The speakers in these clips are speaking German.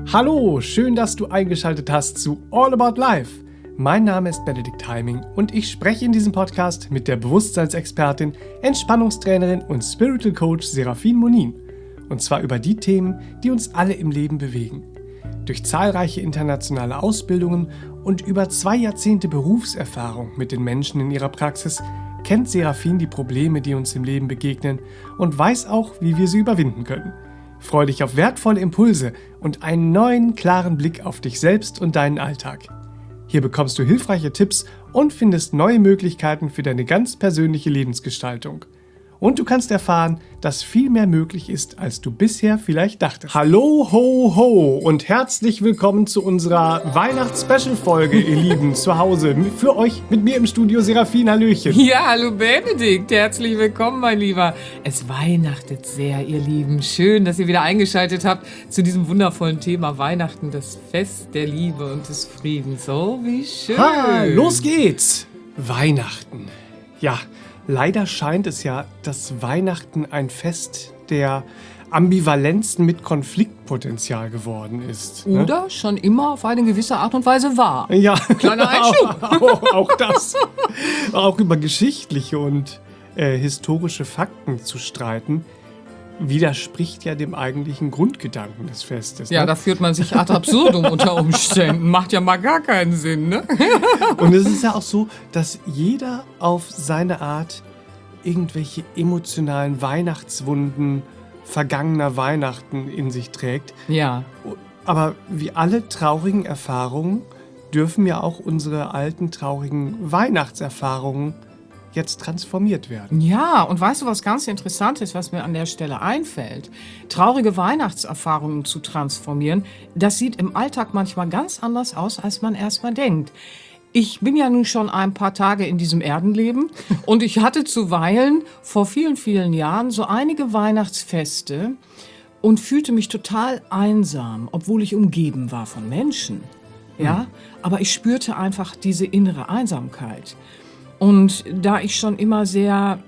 Hallo, schön, dass du eingeschaltet hast zu All About Life. Mein Name ist Benedikt Heiming und ich spreche in diesem Podcast mit der Bewusstseinsexpertin, Entspannungstrainerin und Spiritual Coach Serafin Monin. Und zwar über die Themen, die uns alle im Leben bewegen. Durch zahlreiche internationale Ausbildungen und über 2 Jahrzehnte Berufserfahrung mit den Menschen in ihrer Praxis kennt Serafin die Probleme, die uns im Leben begegnen und weiß auch, wie wir sie überwinden können. Freu dich auf wertvolle Impulse und einen neuen, klaren Blick auf dich selbst und deinen Alltag. Hier bekommst du hilfreiche Tipps und findest neue Möglichkeiten für deine ganz persönliche Lebensgestaltung. Und du kannst erfahren, dass viel mehr möglich ist, als du bisher vielleicht dachtest. Hallo, ho, ho und herzlich willkommen zu unserer Weihnachts-Special-Folge, ihr Lieben, zu Hause. Für euch, mit mir im Studio, Serafin, hallöchen. Ja, hallo Benedikt, herzlich willkommen, mein Lieber. Es weihnachtet sehr, ihr Lieben. Schön, dass ihr wieder eingeschaltet habt zu diesem wundervollen Thema Weihnachten, das Fest der Liebe und des Friedens. Oh, wie schön. Los geht's. Weihnachten. Ja, leider scheint es ja, dass Weihnachten ein Fest der Ambivalenzen mit Konfliktpotenzial geworden ist. Oder schon immer auf eine gewisse Art und Weise war. Ja, Kleiner Einschub. auch das. Auch über geschichtliche und historische Fakten zu streiten, widerspricht ja dem eigentlichen Grundgedanken des Festes. Ja, ne? da führt man sich ad absurdum unter Umständen. Macht ja mal gar keinen Sinn, ne? Und es ist ja auch so, dass jeder auf seine Art irgendwelche emotionalen Weihnachtswunden vergangener Weihnachten in sich trägt. Ja. Aber wie alle traurigen Erfahrungen dürfen ja auch unsere alten traurigen Weihnachtserfahrungen jetzt transformiert werden. Ja, und weißt du, was ganz interessant ist, was mir an der Stelle einfällt? Traurige Weihnachtserfahrungen zu transformieren, das sieht im Alltag manchmal ganz anders aus, als man erstmal denkt. Ich bin ja nun schon ein paar Tage in diesem Erdenleben und ich hatte zuweilen vor vielen, vielen Jahren so einige Weihnachtsfeste und fühlte mich total einsam, obwohl ich umgeben war von Menschen. Ja, aber ich spürte einfach diese innere Einsamkeit. Und da ich schon immer sehr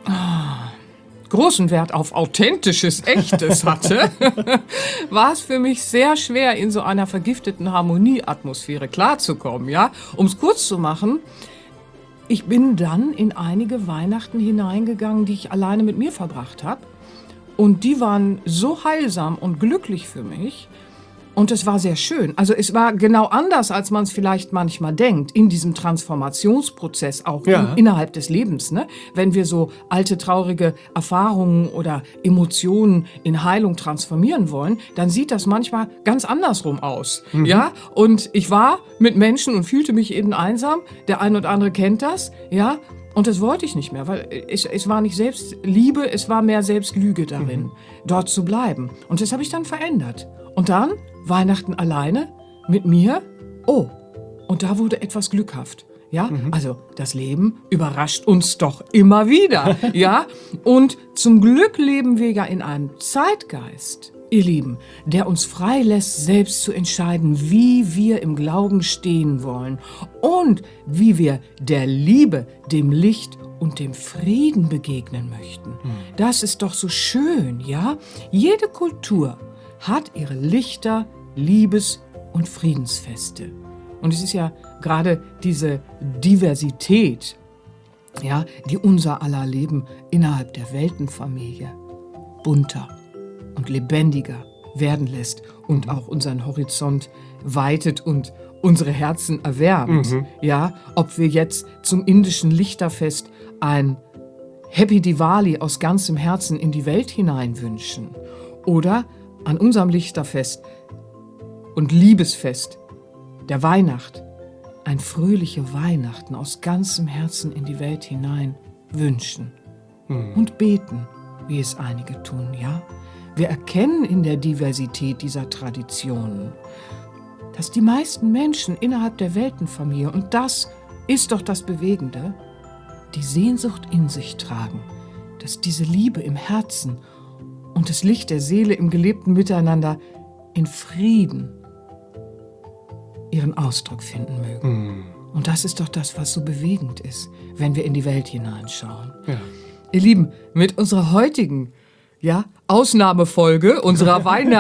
großen Wert auf Authentisches, Echtes hatte, war es für mich sehr schwer, in so einer vergifteten Harmonieatmosphäre klarzukommen. Ja? Um es kurz zu machen, ich bin dann in einige Weihnachten hineingegangen, die ich alleine mit mir verbracht habe. Und die waren so heilsam und glücklich für mich. Und es war sehr schön. Also es war genau anders, als man es vielleicht manchmal denkt, in diesem Transformationsprozess auch innerhalb des Lebens. Ne? Wenn wir so alte, traurige Erfahrungen oder Emotionen in Heilung transformieren wollen, dann sieht das manchmal ganz andersrum aus. Ja? Und ich war mit Menschen und fühlte mich eben einsam. Der eine oder andere kennt das. Ja? Und das wollte ich nicht mehr, weil es war nicht Selbstliebe, es war mehr Selbstlüge darin, dort zu bleiben. Und das habe ich dann verändert. Und dann Weihnachten alleine mit mir. Oh, und da wurde etwas glückhaft. Ja, also das Leben überrascht uns doch immer wieder. Ja, und zum Glück leben wir ja in einem Zeitgeist, ihr Lieben, der uns frei lässt, selbst zu entscheiden, wie wir im Glauben stehen wollen und wie wir der Liebe, dem Licht und dem Frieden begegnen möchten. Das ist doch so schön, ja? Jede Kultur hat ihre Lichter, Liebes- und Friedensfeste. Und es ist ja gerade diese Diversität, ja, die unser aller Leben innerhalb der Weltenfamilie bunter und lebendiger werden lässt und auch unseren Horizont weitet und unsere Herzen erwärmt. Ja, ob wir jetzt zum indischen Lichterfest ein Happy Diwali aus ganzem Herzen in die Welt hinein wünschen oder an unserem Lichterfest und Liebesfest der Weihnacht ein fröhliche Weihnachten aus ganzem Herzen in die Welt hinein wünschen und beten, wie es einige tun, ja? Wir erkennen in der Diversität dieser Traditionen, dass die meisten Menschen innerhalb der Weltenfamilie, und das ist doch das Bewegende, die Sehnsucht in sich tragen, dass diese Liebe im Herzen und das Licht der Seele im gelebten Miteinander in Frieden ihren Ausdruck finden mögen. Und das ist doch das, was so bewegend ist, wenn wir in die Welt hineinschauen. Ja. Ihr Lieben, mit unserer heutigen ja, Ausnahmefolge unserer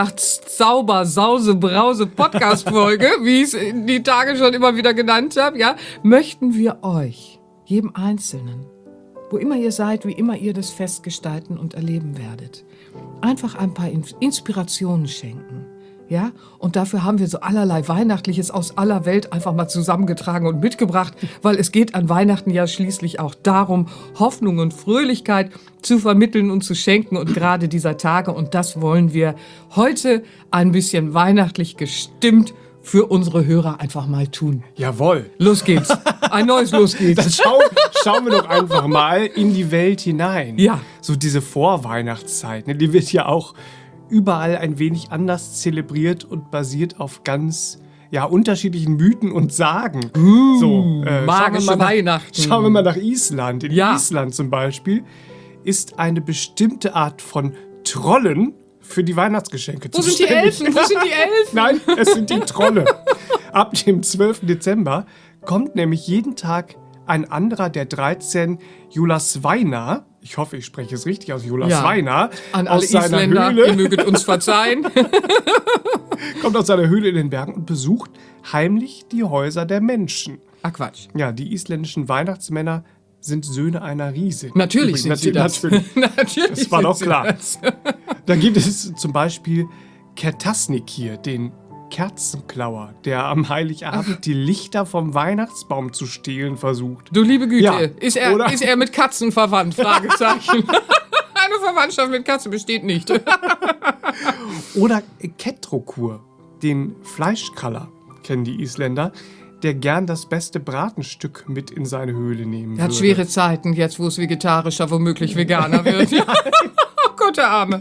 Weihnachtszauber-Sause-Brause-Podcast-Folge, wie ich es die Tage schon immer wieder genannt habe, ja, möchten wir euch, jedem Einzelnen, wo immer ihr seid, wie immer ihr das Fest gestalten und erleben werdet, einfach ein paar Inspirationen schenken. Ja, und dafür haben wir so allerlei Weihnachtliches aus aller Welt einfach mal zusammengetragen und mitgebracht, weil es geht an Weihnachten ja schließlich auch darum, Hoffnung und Fröhlichkeit zu vermitteln und zu schenken und gerade dieser Tage. Und das wollen wir heute ein bisschen weihnachtlich gestimmt für unsere Hörer einfach mal tun. Jawohl. Los geht's. Ein neues Los geht's. Dann schauen wir doch einfach mal in die Welt hinein. Ja. So diese Vorweihnachtszeit, ne, die wird ja auch überall ein wenig anders zelebriert und basiert auf ganz unterschiedlichen Mythen und Sagen. Magische Weihnachten. Schauen wir mal nach Island. In Ja. Island zum Beispiel ist eine bestimmte Art von Trollen für die Weihnachtsgeschenke Wo sind die Elfen? Wo sind die Elfen? Nein, es sind die Trolle. Ab dem 12. Dezember kommt nämlich jeden Tag ein anderer der 13 Jólasveina, ich hoffe, ich spreche es richtig aus, Jólasveina, An alle aus seiner Isländer, Höhle, ihr möget uns verzeihen. kommt aus seiner Höhle in den Bergen und besucht heimlich die Häuser der Menschen. Ah, Quatsch. Ja, die isländischen Weihnachtsmänner sind Söhne einer Riesin. Natürlich sind sie das. Natürlich. Natürlich Das war sind doch sie klar. das. Da gibt es zum Beispiel Kertasnikir, den Kerzenklauer, der am Heiligabend die Lichter vom Weihnachtsbaum zu stehlen versucht. Du liebe Güte, Ja, ist oder? er mit Katzen verwandt? Fragezeichen. Eine Verwandtschaft mit Katzen besteht nicht. Oder Ketrokur, den Fleischkraller, kennen die Isländer, der gern das beste Bratenstück mit in seine Höhle nehmen Er hat würde. schwere Zeiten, jetzt wo es vegetarischer, womöglich Veganer wird. Oh Gott, der Arme.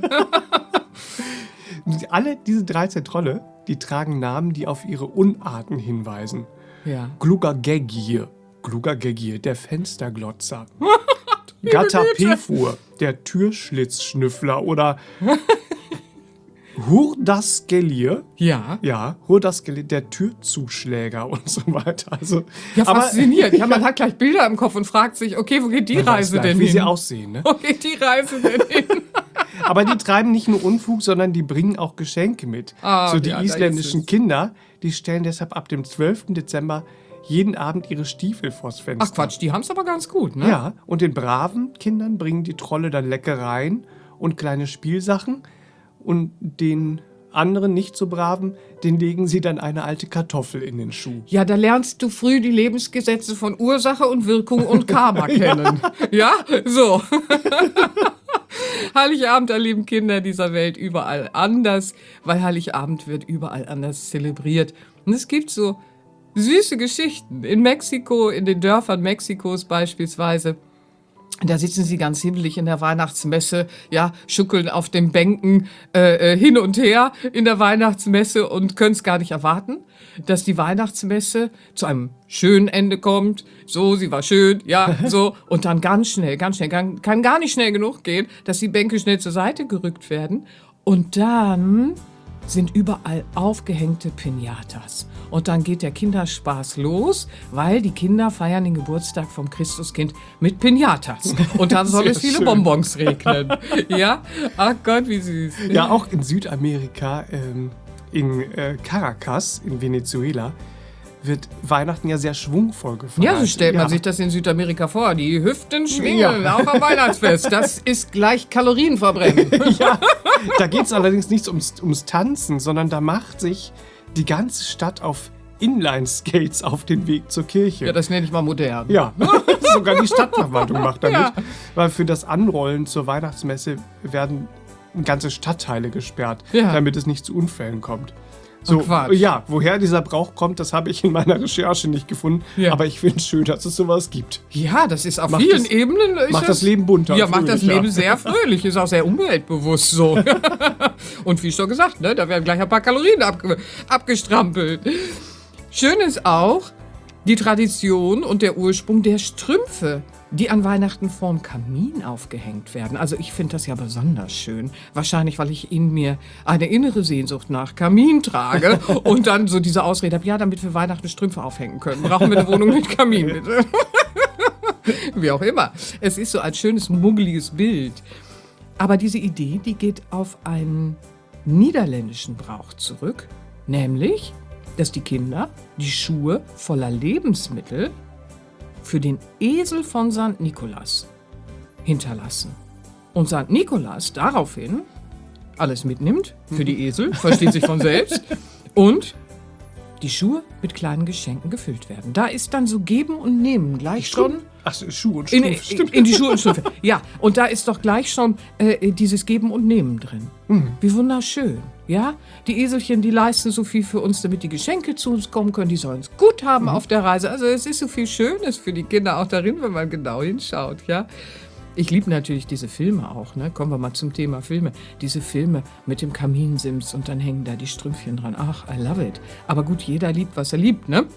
Alle diese 13 Trolle, die tragen Namen, die auf ihre Unarten hinweisen. Ja. Glugagegir, der Fensterglotzer. Gatapefur, der Türschlitzschnüffler. Oder Hurdaskelir, Ja. Hurdaskelir, der Türzuschläger und so weiter. Also, Ja, aber faszinierend. Ja, man hat gleich Bilder im Kopf und fragt sich, okay, wo geht die man weiß Reise gleich, denn wie hin? sie aussehen. Ne? Wo geht die Reise denn hin? Aber die treiben nicht nur Unfug, sondern die bringen auch Geschenke mit. Ah, so die ja, da isländischen ist es. Kinder, die stellen deshalb ab dem 12. Dezember jeden Abend ihre Stiefel vors Fenster. Ach Quatsch, die haben's aber ganz gut, ne? Ja, und den braven Kindern bringen die Trolle dann Leckereien und kleine Spielsachen. Und den anderen, nicht so braven, den legen sie dann eine alte Kartoffel in den Schuh. Ja, da lernst du früh die Lebensgesetze von Ursache und Wirkung und Karma kennen. Ja, so. Heiligabend erleben Kinder dieser Welt überall anders, weil Heiligabend wird überall anders zelebriert. Und es gibt so süße Geschichten. In Mexiko, in den Dörfern Mexikos beispielsweise, da sitzen sie ganz himmelig in der Weihnachtsmesse, ja, schuckeln auf den Bänken hin und her in der Weihnachtsmesse und können es gar nicht erwarten, dass die Weihnachtsmesse zu einem schönen Ende kommt. So, sie war schön, ja, so. Und dann ganz schnell, kann gar nicht schnell genug gehen, dass die Bänke schnell zur Seite gerückt werden. Und dann sind überall aufgehängte Piñatas. Und dann geht der Kinderspaß los, weil die Kinder feiern den Geburtstag vom Christuskind mit Piñatas. Und dann soll Sehr es viele schön. Bonbons regnen. Ja? Ach Gott, wie süß. Ja, auch in Südamerika, in Caracas, in Venezuela, wird Weihnachten ja sehr schwungvoll gefeiert. Ja, so stellt man sich das in Südamerika vor. Die Hüften schwingen, Ja. auch am Weihnachtsfest. Das ist gleich Kalorienverbrennen. Ja, da geht es allerdings nicht ums Tanzen, sondern da macht sich die ganze Stadt auf Inline-Skates auf den Weg zur Kirche. Ja, das nenne ich mal modern. Ja, sogar die Stadtverwaltung macht damit. Ja. Weil für das Anrollen zur Weihnachtsmesse werden ganze Stadtteile gesperrt, Ja. damit es nicht zu Unfällen kommt. So, Quatsch. ja, woher dieser Brauch kommt, das habe ich in meiner Recherche nicht gefunden. Ja. Aber ich finde es schön, dass es sowas gibt. Ja, das ist auf Macht vielen das- Ebenen. macht das Leben bunter Ja, und macht das fröhlicher. Leben sehr fröhlich, ist auch sehr umweltbewusst so. Und wie schon gesagt, ne, da werden gleich ein paar Kalorien abgestrampelt. Schön ist auch die Tradition und der Ursprung der Strümpfe, die an Weihnachten vorm Kamin aufgehängt werden. Also ich finde das ja besonders schön. Wahrscheinlich, weil ich in mir eine innere Sehnsucht nach Kamin trage und dann so diese Ausrede habe, ja, damit wir Weihnachten Strümpfe aufhängen können, brauchen wir eine Wohnung mit Kamin, bitte. Wie auch immer. Es ist so ein schönes, muggeliges Bild. Aber diese Idee, die geht auf einen niederländischen Brauch zurück, nämlich, dass die Kinder die Schuhe voller Lebensmittel für den Esel von St. Nikolaus hinterlassen. Und St. Nikolaus daraufhin alles mitnimmt für die Esel, versteht sich von selbst, und die Schuhe mit kleinen Geschenken gefüllt werden. Da ist dann so Geben und Nehmen gleich schon. Ach, Schuhe und Strümpfe, stimmt. In die Schuhe und Strümpfe. Ja, und da ist doch gleich schon dieses Geben und Nehmen drin. Wie wunderschön. Ja, die Eselchen, die leisten so viel für uns, damit die Geschenke zu uns kommen können. Die sollen es gut haben auf der Reise. Also es ist so viel Schönes für die Kinder auch darin, wenn man genau hinschaut. Ja. Ich liebe natürlich diese Filme auch, ne? Kommen wir mal zum Thema Filme. Diese Filme mit dem Kaminsims und dann hängen da die Strümpfchen dran. Ach, I love it. Aber gut, jeder liebt, was er liebt, ne?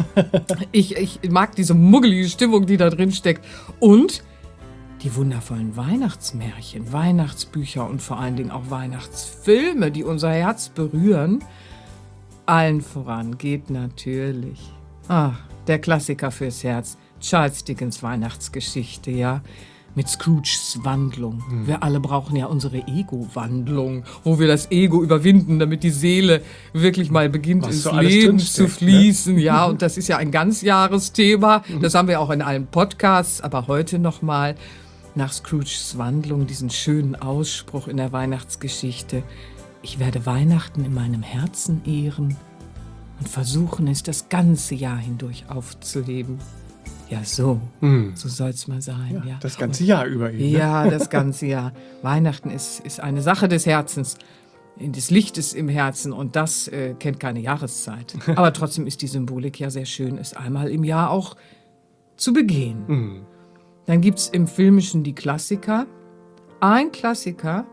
Ich mag diese muggelige Stimmung, die da drin steckt. Und die wundervollen Weihnachtsmärchen, Weihnachtsbücher und vor allen Dingen auch Weihnachtsfilme, die unser Herz berühren. Allen voran geht natürlich, der Klassiker fürs Herz, Charles Dickens Weihnachtsgeschichte, ja. Mit Scrooges Wandlung. Wir alle brauchen ja unsere Ego-Wandlung, wo wir das Ego überwinden, damit die Seele wirklich mal beginnt, ins Leben zu fließen. Ne? Ja, und das ist ja ein Ganzjahresthema. Das haben wir auch in allen Podcasts, aber heute nochmal nach Scrooges Wandlung, diesen schönen Ausspruch in der Weihnachtsgeschichte. Ich werde Weihnachten in meinem Herzen ehren und versuchen, es das ganze Jahr hindurch aufzuleben. Ja, so soll's mal sein. Ja. Das ganze Jahr über eben. Ne? Ja, das ganze Jahr. Weihnachten ist eine Sache des Herzens, des Lichtes im Herzen, und das kennt keine Jahreszeit. Aber trotzdem ist die Symbolik ja sehr schön, es einmal im Jahr auch zu begehen. Dann gibt's im Filmischen die Klassiker. Ein Klassiker,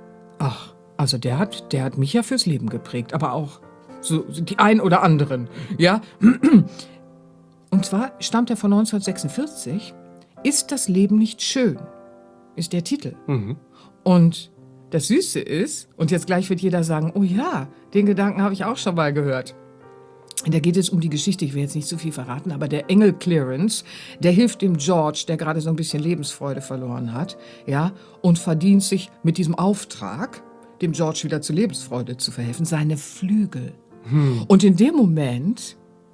also der hat mich ja fürs Leben geprägt, aber auch so die ein oder anderen, ja. Und zwar stammt er von 1946. Ist das Leben nicht schön? Ist der Titel. Und das Süße ist, und jetzt gleich wird jeder sagen, oh ja, den Gedanken habe ich auch schon mal gehört. Da geht es um die Geschichte, ich will jetzt nicht zu viel verraten, aber der Engel Clarence, der hilft dem George, der gerade so ein bisschen Lebensfreude verloren hat, ja, und verdient sich mit diesem Auftrag, dem George wieder zur Lebensfreude zu verhelfen, seine Flügel. Und in dem Moment,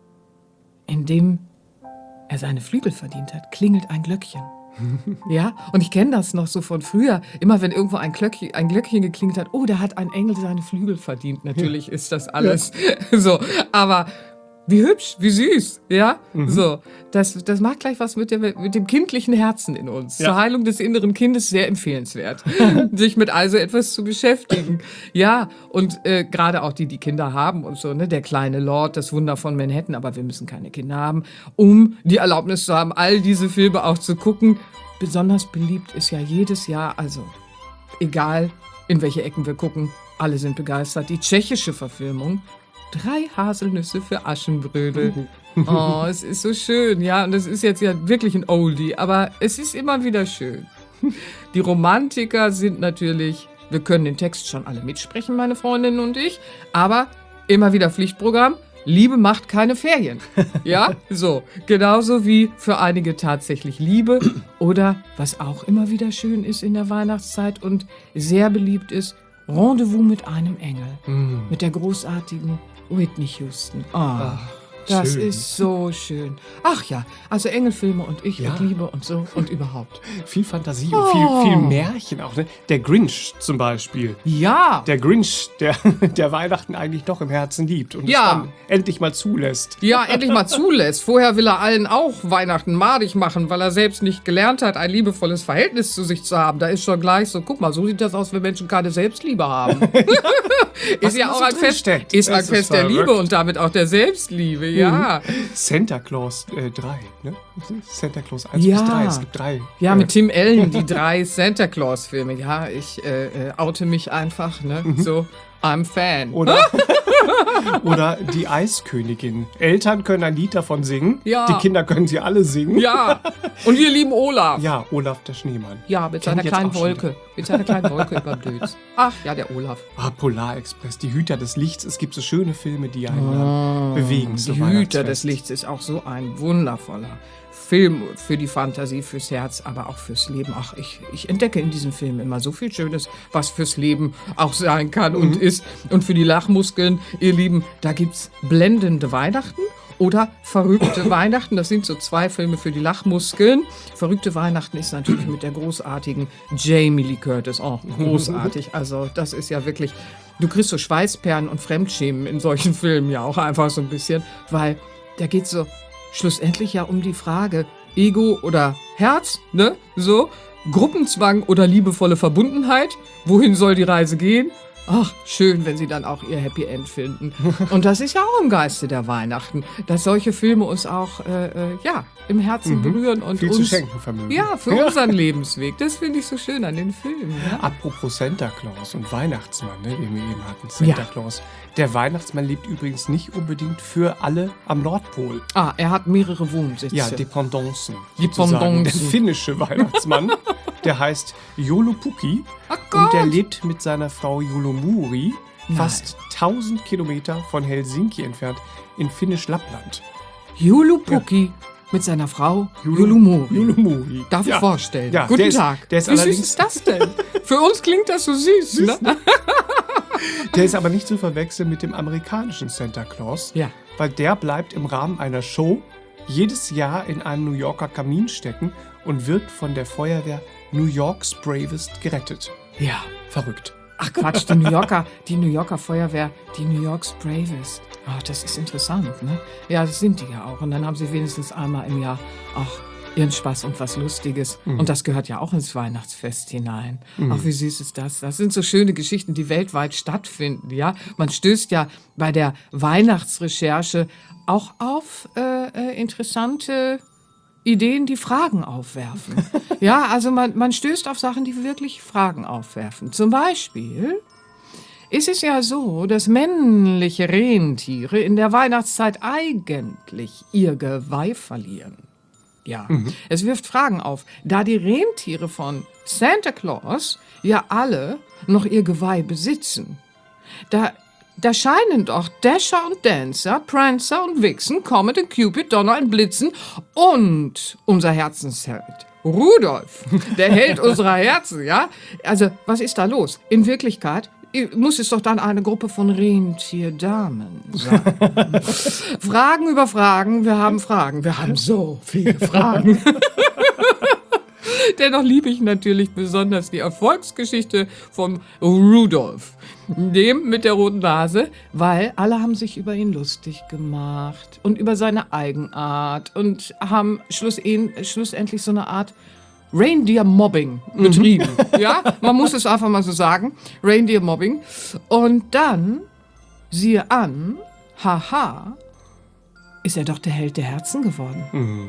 in dem er seine Flügel verdient hat, klingelt ein Glöckchen. Ja, und ich kenne das noch so von früher. Immer wenn irgendwo ein Glöckchen geklingelt hat, der hat ein Engel seine Flügel verdient. Natürlich ist das alles so. Aber wie hübsch, wie süß, ja? So, das macht gleich was mit dem kindlichen Herzen in uns. Ja. Zur Heilung des inneren Kindes sehr empfehlenswert, sich mit also etwas zu beschäftigen. Ja, und gerade auch die Kinder haben und so, ne? Der kleine Lord, das Wunder von Manhattan, aber wir müssen keine Kinder haben, um die Erlaubnis zu haben, all diese Filme auch zu gucken. Besonders beliebt ist ja jedes Jahr, also egal in welche Ecken wir gucken, alle sind begeistert. Die tschechische Verfilmung, 3 Haselnüsse für Aschenbrödel. Oh, es ist so schön, ja. Und das ist jetzt ja wirklich ein Oldie, aber es ist immer wieder schön. Die Romantiker sind natürlich, wir können den Text schon alle mitsprechen, meine Freundinnen und ich, aber immer wieder Pflichtprogramm, Liebe macht keine Ferien. Ja, so. Genauso wie für einige tatsächlich Liebe oder, was auch immer wieder schön ist in der Weihnachtszeit und sehr beliebt ist, Rendezvous mit einem Engel. Mit der großartigen Whitney Houston. Das schön. ist so schön. Ach ja, also Engelfilme und ich und Liebe und so und überhaupt. Viel Fantasie und viel Märchen auch. Ne? Der Grinch zum Beispiel. Ja. Der Grinch, der Weihnachten eigentlich doch im Herzen liebt und es dann endlich mal zulässt. Ja, endlich mal zulässt. Vorher will er allen auch Weihnachten madig machen, weil er selbst nicht gelernt hat, ein liebevolles Verhältnis zu sich zu haben. Da ist schon gleich so, guck mal, so sieht das aus, wenn Menschen keine Selbstliebe haben. Ist ja auch ein Fest der Liebe und damit auch der Selbstliebe, ja. Santa Claus 3, ne? Santa Claus 1 bis 3, es gibt 3. Ja, mit Tim Allen, die 3 Santa Claus Filme. Ja, ich oute mich einfach, ne? So, I'm Fan. Oder die Eiskönigin. Eltern können ein Lied davon singen. Ja. Die Kinder können sie alle singen. Ja. Und wir lieben Olaf. Ja, Olaf der Schneemann. Ja, mit seiner kleinen Wolke. Mit seiner kleinen Wolke über Dötz. Ach, ja, der Olaf. Polarexpress, die Hüter des Lichts. Es gibt so schöne Filme, die einen bewegen. Die Hüter des Lichts ist auch so ein wundervoller Film für die Fantasie, fürs Herz, aber auch fürs Leben. Ach, ich entdecke in diesem Film immer so viel Schönes, was fürs Leben auch sein kann und ist. Und für die Lachmuskeln, ihr Lieben, da gibt's blendende Weihnachten oder verrückte Weihnachten. Das sind so 2 Filme für die Lachmuskeln. Verrückte Weihnachten ist natürlich mit der großartigen Jamie Lee Curtis. Oh, großartig. Also das ist ja wirklich, du kriegst so Schweißperlen und Fremdschämen in solchen Filmen ja auch einfach so ein bisschen, weil da geht's so schlussendlich ja um die Frage, Ego oder Herz, ne? So, Gruppenzwang oder liebevolle Verbundenheit. Wohin soll die Reise gehen? Ach, schön, wenn sie dann auch ihr Happy End finden. Und das ist ja auch im Geiste der Weihnachten, dass solche Filme uns auch im Herzen berühren und Viel uns zu schenken vermögen. ja, für unseren Lebensweg. Das finde ich so schön an den Filmen. Ja? Apropos Santa Claus und Weihnachtsmann, ne, den wir eben hatten. Santa Claus. Der Weihnachtsmann lebt übrigens nicht unbedingt für alle am Nordpol. Ah, er hat mehrere Wohnsitze. Ja, Dependancen. Dependancen. sozusagen. Der finnische Weihnachtsmann, der heißt Joulupukki Ach Gott. und der lebt mit seiner Frau Joulumuri fast 1000 Kilometer von Helsinki entfernt in Finnisch-Lappland. Joulupukki mit seiner Frau Joulumuri. Joulumuri. Darf ich vorstellen. Ja, Guten der ist- Tag. der ist Wie süß allerdings- ist das denn? Für uns klingt das so süß, ne? Der ist aber nicht zu verwechseln mit dem amerikanischen Santa Claus, Ja. weil der bleibt im Rahmen einer Show jedes Jahr in einem New Yorker Kamin stecken und wird von der Feuerwehr New York's Bravest gerettet. Ja. Verrückt. Ach Quatsch, die New Yorker Feuerwehr, die New York's Bravest. Ach, das ist interessant, ne? Ja, das sind die ja auch. Und dann haben sie wenigstens einmal im Jahr auch ihren Spaß und was Lustiges. Und das gehört ja auch ins Weihnachtsfest hinein. Ach, wie süß ist das? Das sind so schöne Geschichten, die weltweit stattfinden, ja? Man stößt ja bei der Weihnachtsrecherche auch auf interessante Ideen, die Fragen aufwerfen. Ja, also man stößt auf Sachen, die wirklich Fragen aufwerfen. Zum Beispiel ist es ja so, dass männliche Rentiere in der Weihnachtszeit eigentlich ihr Geweih verlieren. Ja, es wirft Fragen auf, da die Rentiere von Santa Claus ja alle noch ihr Geweih besitzen. Da scheinen doch Dasher und Dancer, Prancer und Vixen, Comet und Cupid, Donner und Blitzen und unser Herzensheld Rudolf, der Held unserer Herzen, ja? Also, was ist da los? In Wirklichkeit muss es doch dann eine Gruppe von Rentierdamen sein. Fragen über Fragen, wir haben Fragen. Wir haben so viele Fragen. Dennoch liebe ich natürlich besonders die Erfolgsgeschichte von Rudolf, dem mit der roten Nase, weil alle haben sich über ihn lustig gemacht und über seine Eigenart und haben schlussendlich so eine Art Reindeer-Mobbing betrieben. Ja, man muss es einfach mal so sagen. Reindeer-Mobbing. Und dann, siehe an, haha, ist er doch der Held der Herzen geworden.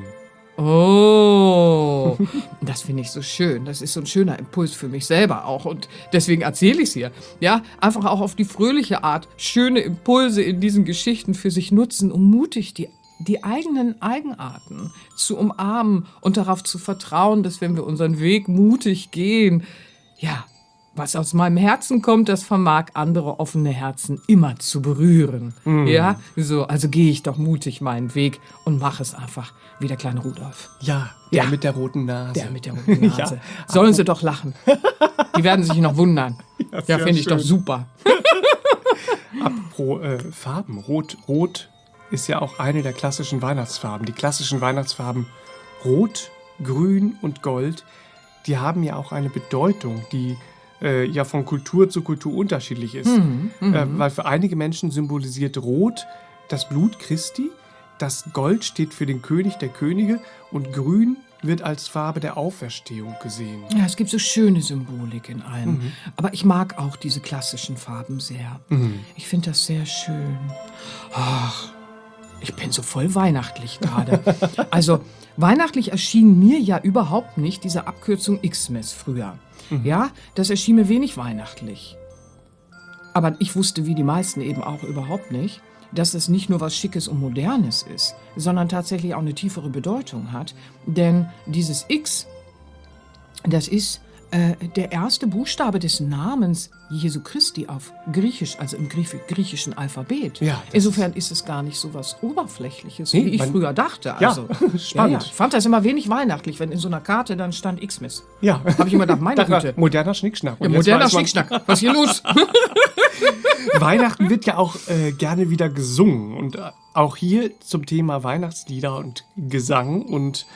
Oh, das finde ich so schön. Das ist so ein schöner Impuls für mich selber auch. Und deswegen erzähle ich es hier. Ja, einfach auch auf die fröhliche Art schöne Impulse in diesen Geschichten für sich nutzen, um mutig die eigenen Eigenarten zu umarmen und darauf zu vertrauen, dass wenn wir unseren Weg mutig gehen, ja, was aus meinem Herzen kommt, das vermag andere offene Herzen immer zu berühren. Ja, so, also gehe ich doch mutig meinen Weg und mache es einfach wie der kleine Rudolf. Ja, der Ja. mit der roten Nase. Der mit der roten Nase. Ja. Sollen sie doch lachen. Die werden sich noch wundern. Ja, sehr finde ich doch schön. super. Apropos Farben. Rot ist ja auch eine der klassischen Weihnachtsfarben. Die klassischen Weihnachtsfarben Rot, Grün und Gold, die haben ja auch eine Bedeutung, die ja von Kultur zu Kultur unterschiedlich ist. Weil für einige Menschen symbolisiert Rot das Blut Christi, das Gold steht für den König der Könige und Grün wird als Farbe der Auferstehung gesehen. Ja, es gibt so schöne Symbolik in allem. Aber ich mag auch diese klassischen Farben sehr. Ich finde das sehr schön. Ach, ich bin so voll weihnachtlich gerade. Also, weihnachtlich erschien mir ja überhaupt nicht diese Abkürzung Xmas früher. Ja, das erschien mir wenig weihnachtlich. Aber ich wusste, wie die meisten eben auch überhaupt nicht, dass es nicht nur was Schickes und Modernes ist, sondern tatsächlich auch eine tiefere Bedeutung hat. Denn dieses X, das ist der erste Buchstabe des Namens Jesu Christi auf Griechisch, also im griechischen Alphabet. Ja, Insofern ist es gar nicht so was Oberflächliches, Nee, wie ich man- früher dachte. Ja, Also, spannend. Ich fand das immer wenig weihnachtlich, wenn in so einer Karte dann stand Xmas. Ja. Habe ich immer gedacht, meine Das war Güte. moderner Schnickschnack. Ja, Und jetzt moderner weiß man, Schnickschnack. Was ist hier los? Weihnachten wird ja auch gerne wieder gesungen. Und auch hier zum Thema Weihnachtslieder und Gesang und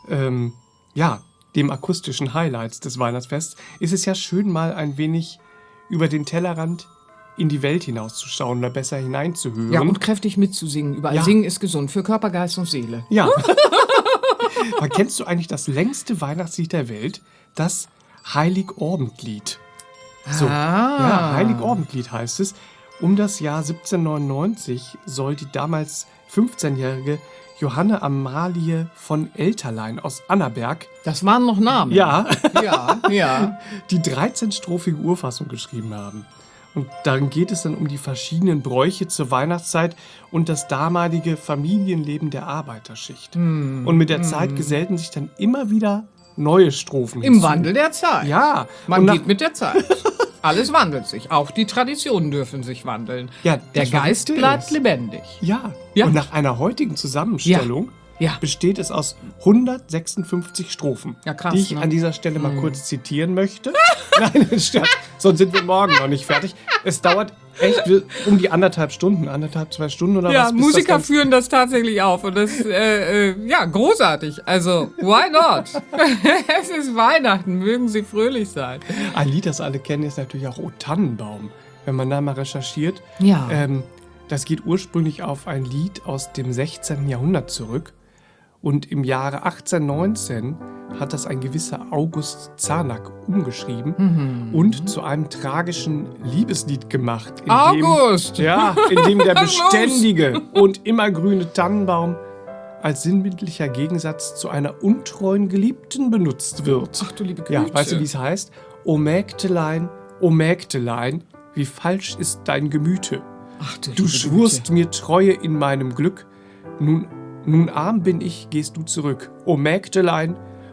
dem akustischen Highlights des Weihnachtsfests ist es ja schön, mal ein wenig über den Tellerrand in die Welt hinauszuschauen oder besser hineinzuhören. Ja, und kräftig mitzusingen. Überall Ja. singen ist gesund für Körper, Geist und Seele. Ja. Aber kennst du eigentlich das längste Weihnachtslied der Welt? Das Heiligabendlied. So. Ja, Heiligabendlied heißt es. Um das Jahr 1799 soll die damals 15-jährige Johanne Amalie von Elterlein aus Annaberg, Das waren noch Namen. ja, ja. die 13-strophige Urfassung geschrieben haben. Und darin geht es dann um die verschiedenen Bräuche zur Weihnachtszeit und das damalige Familienleben der Arbeiterschicht. Und mit der Zeit gesellten sich dann immer wieder neue Strophen Im hinzu. Wandel der Zeit. Ja. Man und nach- geht mit der Zeit. Alles wandelt sich. Auch die Traditionen dürfen sich wandeln. Ja, Der das Geist Verrückte bleibt ist- lebendig. Ja. Ja. Und nach einer heutigen Zusammenstellung Ja. besteht es aus 156 Strophen, Ja, krass, die ich ne? an dieser Stelle mal kurz zitieren möchte. Nein, sonst sind wir morgen noch nicht fertig. Es dauert echt um die 2 Stunden oder Ja, was. bis Musiker das führen das tatsächlich auf und das ja, großartig. Also, why not? Es ist Weihnachten, mögen Sie fröhlich sein. Ein Lied, das alle kennen, ist natürlich auch O Tannenbaum. Wenn man da mal recherchiert. Ja. Das geht ursprünglich auf ein Lied aus dem 16. Jahrhundert zurück. Und im Jahre 1819 hat das ein gewisser August Zarnack umgeschrieben und zu einem tragischen Liebeslied gemacht. in dem- August! Ja, in dem der Was los? beständige und immergrüne Tannenbaum als sinnbildlicher Gegensatz zu einer untreuen Geliebten benutzt wird. Ach du liebe Güte. Ja, weißt du, wie es heißt? O Mägdelein, wie falsch ist dein Gemüte. Ach du Du liebe schwurst Güte. mir Treue in meinem Glück. Nun arm bin ich, gehst du zurück. O Mägdelein,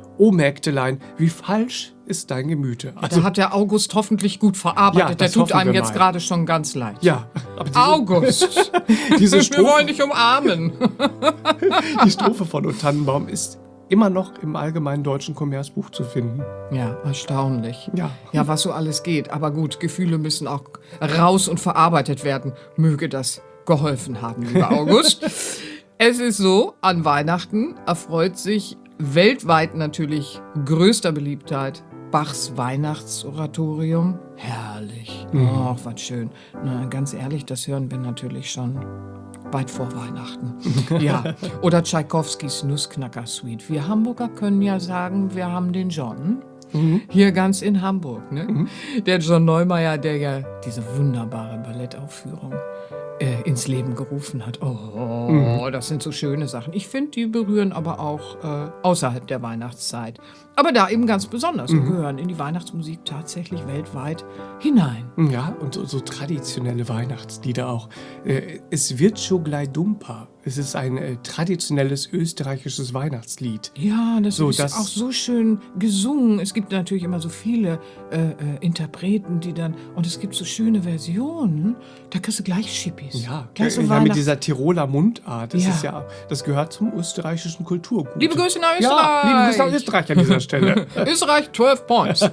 wie falsch ist dein Gemüte. Da hat der August hoffentlich gut verarbeitet. Ja, der das tut hoffen einem wir jetzt mal. gerade schon ganz leid. ja, aber August! diese Wir wollen Strophe, dich umarmen. die Strophe von O Tannenbaum ist immer noch im Allgemeinen Deutschen Kommerzbuch zu finden. Ja, erstaunlich. Ja. Ja, was so alles geht. Aber gut, Gefühle müssen auch raus und verarbeitet werden. Möge das geholfen haben, lieber August. Es ist so, an Weihnachten erfreut sich weltweit natürlich größter Beliebtheit Bachs Weihnachtsoratorium. Herrlich. Ach, was schön. Na, ganz ehrlich, das hören wir natürlich schon weit vor Weihnachten. Ja. Oder Tschaikowskis Nussknacker-Suite. Wir Hamburger können ja sagen, wir haben den John. Hier ganz in Hamburg. Ne? Der John Neumeier, der ja diese wunderbare Ballettaufführung ins Leben gerufen hat. Oh, das sind so schöne Sachen. Ich finde, die berühren aber auch außerhalb der Weihnachtszeit. Aber da eben ganz besonders und gehören in die Weihnachtsmusik tatsächlich weltweit hinein. Ja, und so traditionelle Weihnachtslieder auch. Es wird schon gleich dumper. Es ist ein traditionelles österreichisches Weihnachtslied. Ja, das So, ist das- auch so schön gesungen. Es gibt natürlich immer so viele Interpreten, die dann... Und es gibt so schöne Versionen. Da kriegst du gleich Schippis. Ja, Gleich so mit Weihnachts- dieser Tiroler Mundart. Das Ja. ist ja, das gehört zum österreichischen Kulturgut. Liebe Grüße nach Österreich. Ja, liebe Grüße nach Österreich an dieser Stelle. Österreich 12 Points.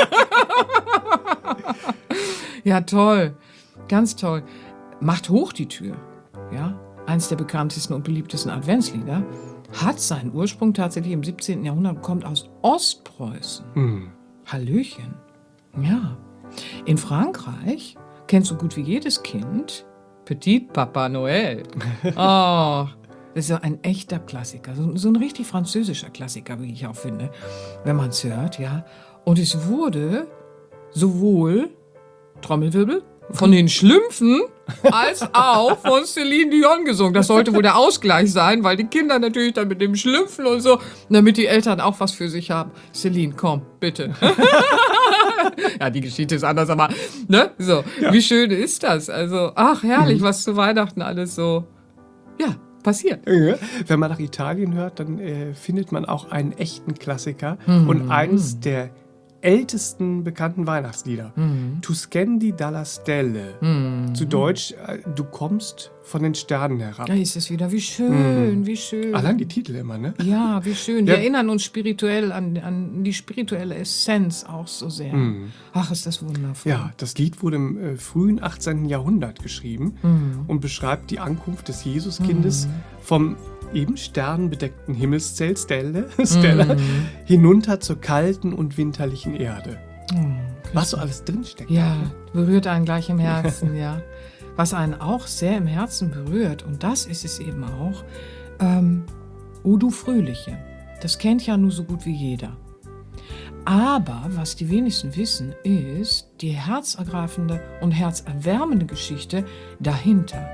Ja, toll. Ganz toll. Macht hoch die Tür. Ja, eins der bekanntesten und beliebtesten Adventslieder hat seinen Ursprung tatsächlich im 17. Jahrhundert und kommt aus Ostpreußen. Hallöchen. Ja. In Frankreich kennt so gut wie jedes Kind Petit Papa Noël. Oh, das ist ja ein echter Klassiker. So ein richtig französischer Klassiker, wie ich auch finde, wenn man es hört, ja. Und es wurde sowohl, Trommelwirbel, von den Schlümpfen als auch von Celine Dion gesungen. Das sollte wohl der Ausgleich sein, weil die Kinder natürlich dann mit dem Schlümpfen und so, damit die Eltern auch was für sich haben. Celine, komm, bitte. Ja, die Geschichte ist anders, aber, ne, so, wie schön ist das? Also, ach, herrlich, was zu Weihnachten alles so, ja, passiert. Ja. Wenn man nach Italien hört, dann findet man auch einen echten Klassiker und eins der ältesten bekannten Weihnachtslieder. Tu scendi dalla stelle. Zu Deutsch, du kommst von den Sternen herab. Da ist es wieder. Wie schön, wie schön. Allein die Titel immer, ne? Ja, wie schön. Die Ja. erinnern uns spirituell an die spirituelle Essenz auch so sehr. Ach, ist das wundervoll. Ja, das Lied wurde im frühen 18. Jahrhundert geschrieben und beschreibt die Ankunft des Jesuskindes vom eben sternbedeckten Himmelszelt Stella hinunter zur kalten und winterlichen Erde. Was so alles drinsteckt. Ja, berührt einen gleich im Herzen, ja. Was einen auch sehr im Herzen berührt, und das ist es eben auch, O du Fröhliche. Das kennt ja nur so gut wie jeder. Aber was die wenigsten wissen, ist die herzergreifende und herzerwärmende Geschichte dahinter.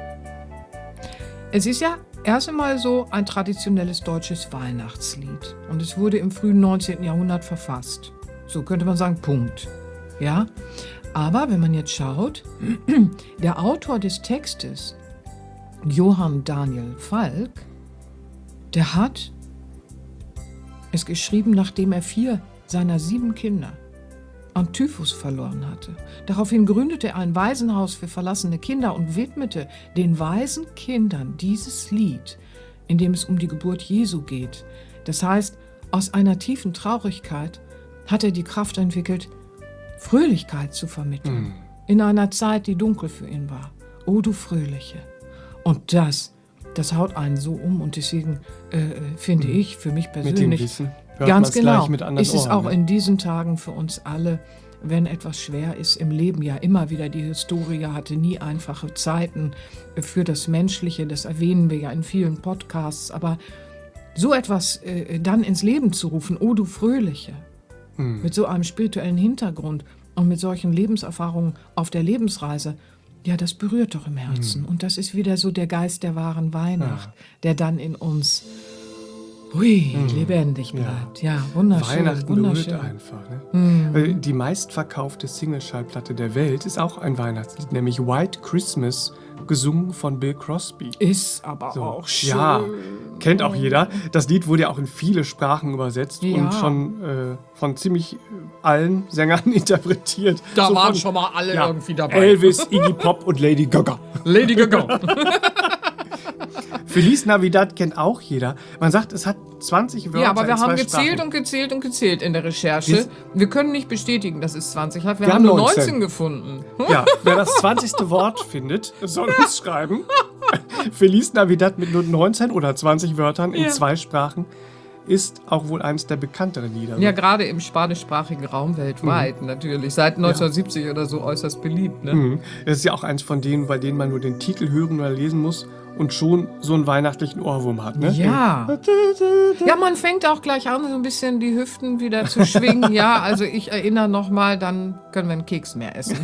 Es ist ja erst einmal so ein traditionelles deutsches Weihnachtslied. Und es wurde im frühen 19. Jahrhundert verfasst. So könnte man sagen, Punkt. Ja? Aber wenn man jetzt schaut, der Autor des Textes, Johann Daniel Falk, der hat es geschrieben, nachdem er 4 seiner 7 Kinder an Typhus verloren hatte. Daraufhin gründete er ein Waisenhaus für verlassene Kinder und widmete den waisen Kindern dieses Lied, in dem es um die Geburt Jesu geht. Das heißt, aus einer tiefen Traurigkeit hat er die Kraft entwickelt, Fröhlichkeit zu vermitteln. In einer Zeit, die dunkel für ihn war. O du Fröhliche. Und das haut einen so um, und deswegen finde ich, für mich persönlich, Mit dem Wissen hört ganz man's genau, gleich mit anderen ist es Ohren, auch ne? in diesen Tagen für uns alle, wenn etwas schwer ist im Leben, ja immer wieder, die Historie hatte nie einfache Zeiten für das Menschliche, das erwähnen wir ja in vielen Podcasts, aber so etwas dann ins Leben zu rufen, O du Fröhliche, mit so einem spirituellen Hintergrund und mit solchen Lebenserfahrungen auf der Lebensreise, ja, das berührt doch im Herzen. Und das ist wieder so der Geist der wahren Weihnacht, der dann in uns lebendig bleibt. Ja, wunderschön. Weihnachten wunderschön. berührt einfach. Ne? Die meistverkaufte Single-Schallplatte der Welt ist auch ein Weihnachtslied, nämlich White Christmas, gesungen von Bill Crosby. Ist aber auch schön. Ja, kennt auch jeder. Das Lied wurde ja auch in viele Sprachen übersetzt Ja. und schon von ziemlich allen Sängern interpretiert. Da So waren von, schon mal alle ja, irgendwie dabei. Elvis, Iggy Pop und Lady Gaga. Lady Gaga. Feliz Navidad kennt auch jeder. Man sagt, es hat 20 Wörter Ja, aber wir in 2 haben gezählt Sprachen. und gezählt und gezählt in der Recherche. Siehst- Wir können nicht bestätigen, dass es 20 hat. Wir Wir haben haben nur 19 19 gefunden. Ja, wer das 20. Wort findet, soll uns schreiben. Feliz Navidad mit nur 19 oder 20 Wörtern in Ja. 2 Sprachen ist auch wohl eines der bekannteren Lieder. Ja, gerade im spanischsprachigen Raum weltweit natürlich. Seit 1970 oder so äußerst beliebt. Ne? Das ist ja auch eins von denen, bei denen man nur den Titel hören oder lesen muss und schon so einen weihnachtlichen Ohrwurm hat. Ne? Ja. Ja, man fängt auch gleich an, so ein bisschen die Hüften wieder zu schwingen. Ja, also ich erinnere nochmal, dann können wir einen Keks mehr essen.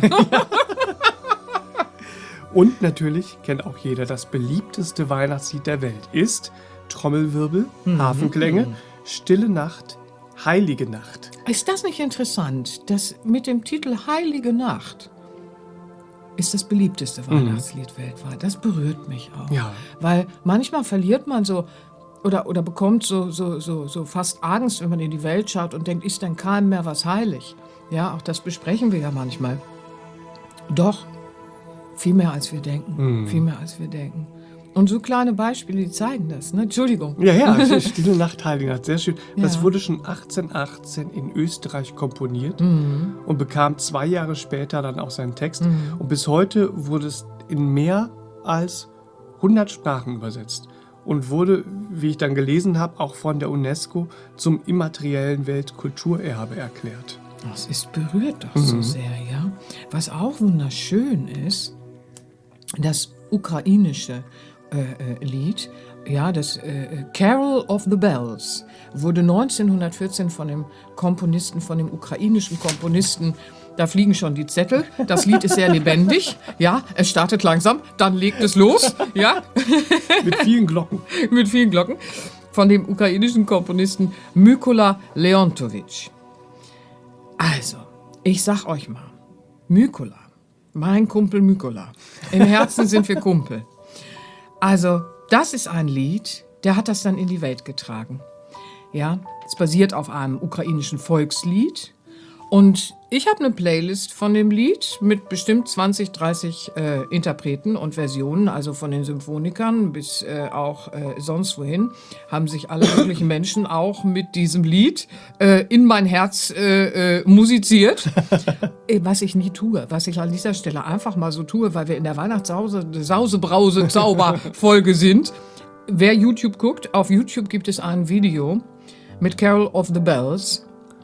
Und natürlich kennt auch jeder, das beliebteste Weihnachtslied der Welt ist Trommelwirbel, Hafenklänge, Stille Nacht, Heilige Nacht. Ist das nicht interessant, dass mit dem Titel Heilige Nacht ist das beliebteste Weihnachtslied weltweit? Das berührt mich auch. Ja. Weil manchmal verliert man so oder bekommt so fast Angst, wenn man in die Welt schaut und denkt, ist denn keinem mehr was heilig? Ja, auch das besprechen wir ja manchmal. Doch, viel mehr als wir denken. Viel mehr als wir denken. Und so kleine Beispiele, die zeigen das. Ne? Entschuldigung. Ja, Stille Nacht, Heilige Nacht, sehr schön. Das Ja. wurde schon 1818 in Österreich komponiert und bekam 2 Jahre später dann auch seinen Text. Und bis heute wurde es in mehr als 100 Sprachen übersetzt und wurde, wie ich dann gelesen habe, auch von der UNESCO zum immateriellen Weltkulturerbe erklärt. Das ist berührt doch so sehr, ja. Was auch wunderschön ist, das ukrainische Lied, ja, das Carol of the Bells, wurde 1914 von dem Komponisten, von dem ukrainischen Komponisten, da fliegen schon die Zettel, das Lied ist sehr lebendig, ja, es startet langsam, dann legt es los, ja, Mit vielen Glocken. mit vielen Glocken, von dem ukrainischen Komponisten Mykola Leontovich. Also, ich sag euch mal, Mykola, mein Kumpel Mykola, im Herzen sind wir Kumpel. Also, das ist ein Lied, der hat das dann in die Welt getragen. Ja, es basiert auf einem ukrainischen Volkslied Und ich habe eine Playlist von dem Lied mit bestimmt 20, 30 Interpreten und Versionen, also von den Symphonikern bis auch sonst wohin, haben sich alle möglichen Menschen auch mit diesem Lied in mein Herz musiziert. Was ich nie tue, was ich an dieser Stelle einfach mal so tue, weil wir in der Weihnachtssause-Brause-Zauber-Folge sind. Wer YouTube guckt, auf YouTube gibt es ein Video mit Carol of the Bells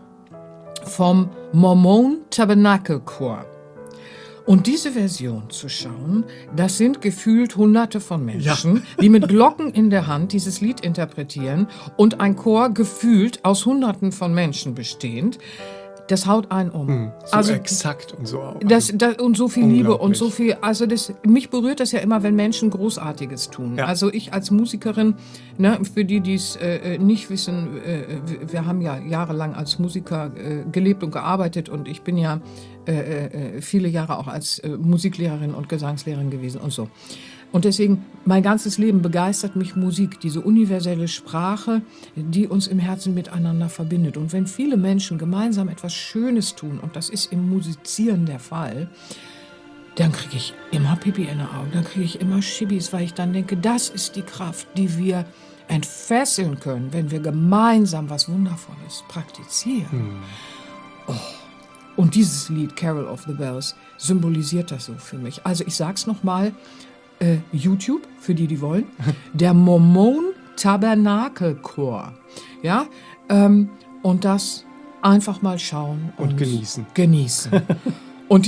vom Mormon Tabernacle Choir. Und diese Version zu schauen, das sind gefühlt Hunderte von Menschen, die mit Glocken in der Hand dieses Lied interpretieren und ein Chor gefühlt aus Hunderten von Menschen bestehend. Das haut einen um. So also, exakt und so auch. Und so viel Liebe und so viel, also mich berührt das ja immer, wenn Menschen Großartiges tun. Ja. Also ich als Musikerin, ne, für die es nicht wissen, wir haben ja jahrelang als Musiker gelebt und gearbeitet und ich bin ja viele Jahre auch als Musiklehrerin und Gesangslehrerin gewesen und so. Und deswegen, mein ganzes Leben begeistert mich Musik, diese universelle Sprache, die uns im Herzen miteinander verbindet. Und wenn viele Menschen gemeinsam etwas Schönes tun, und das ist im Musizieren der Fall, dann kriege ich immer Pipi in den Augen, dann kriege ich immer Schibbis, weil ich dann denke, das ist die Kraft, die wir entfesseln können, wenn wir gemeinsam was Wundervolles praktizieren. Oh. Und dieses Lied, Carol of the Bells, symbolisiert das so für mich. Also ich sag's nochmal, YouTube, für die wollen, der Mormon Tabernacle Choir. Ja, und das einfach mal schauen und genießen. Und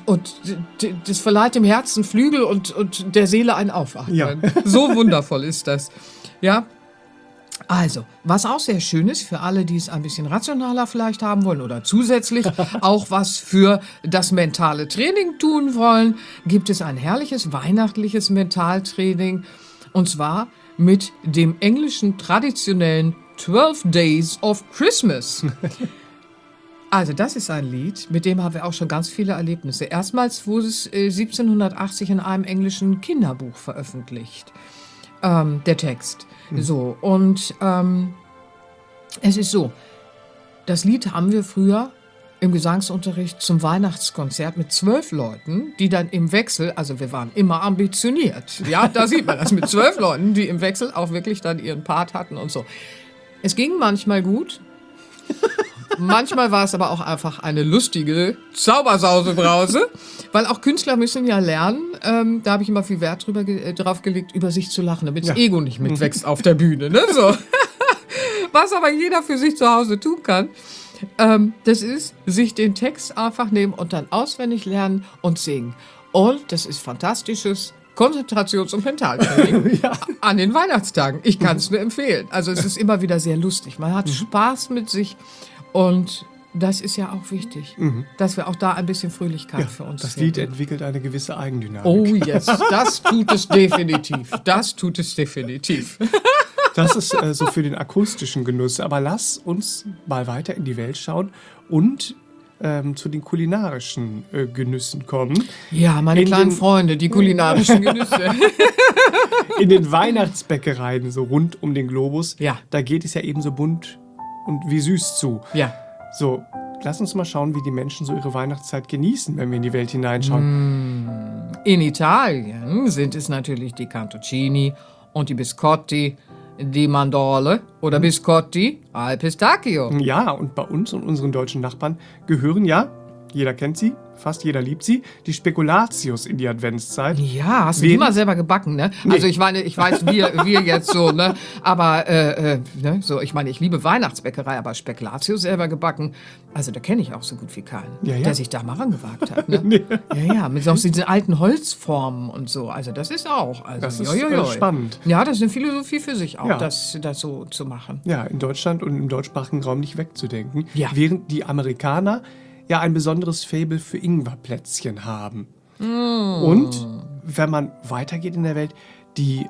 das verleiht dem Herzen Flügel und der Seele ein Aufatmen. Ja. So wundervoll ist das. Ja. Also, was auch sehr schön ist für alle, die es ein bisschen rationaler vielleicht haben wollen oder zusätzlich auch was für das mentale Training tun wollen, gibt es ein herrliches weihnachtliches Mentaltraining und zwar mit dem englischen traditionellen 12 Days of Christmas. Also das ist ein Lied, mit dem haben wir auch schon ganz viele Erlebnisse. Erstmals wurde es 1780 in einem englischen Kinderbuch veröffentlicht, der Text. So, und es ist so, das Lied haben wir früher im Gesangsunterricht zum Weihnachtskonzert mit 12 Leuten, die dann im Wechsel, also wir waren immer ambitioniert, ja, da sieht man das, mit 12 Leuten, die im Wechsel auch wirklich dann ihren Part hatten und so. Es ging manchmal gut, manchmal war es aber auch einfach eine lustige Zaubersausebrause, weil auch Künstler müssen ja lernen, da habe ich immer viel Wert drauf gelegt, über sich zu lachen, damit das Ego nicht mitwächst auf der Bühne. Ne? So. Was aber jeder für sich zu Hause tun kann, das ist, sich den Text einfach nehmen und dann auswendig lernen und singen. Und das ist fantastisches Konzentrations- und Mentaltraining an den Weihnachtstagen. Ich kann es nur empfehlen. Also es ist immer wieder sehr lustig. Man hat Spaß mit sich. Und das ist ja auch wichtig, dass wir auch da ein bisschen Fröhlichkeit für uns das Lied entwickelt eine gewisse Eigendynamik. Oh yes, das tut es definitiv. Das tut es definitiv. Das ist so für den akustischen Genuss. Aber lass uns mal weiter in die Welt schauen und zu den kulinarischen Genüssen kommen. Ja, meine kleinen Freunde, die kulinarischen Genüsse. In den Weihnachtsbäckereien, so rund um den Globus, da geht es ja eben so bunt und wie süß zu. Ja. So, lass uns mal schauen, wie die Menschen so ihre Weihnachtszeit genießen, wenn wir in die Welt hineinschauen. In Italien sind es natürlich die Cantuccini und die Biscotti, die Mandorle oder Biscotti al Pistacchio. Ja, und bei uns und unseren deutschen Nachbarn gehören ja, jeder kennt sie, fast jeder liebt sie, die Spekulatius in die Adventszeit. Ja, hast du die mal selber gebacken, ne? Nee. Also ich meine, ich weiß, wir jetzt so, ne? Aber, ne? So, ich meine, ich liebe Weihnachtsbäckerei, aber Spekulatius selber gebacken, also da kenne ich auch so gut wie keinen, der sich da mal rangewagt hat, ne? Nee. Ja, mit so diesen alten Holzformen und so, also das ist auch, also das ist spannend. Ja, das ist eine Philosophie für sich auch, das so zu machen. Ja, in Deutschland und im deutschsprachigen Raum nicht wegzudenken, während die Amerikaner ja ein besonderes Faible für Ingwerplätzchen haben. Und wenn man weitergeht in der Welt, die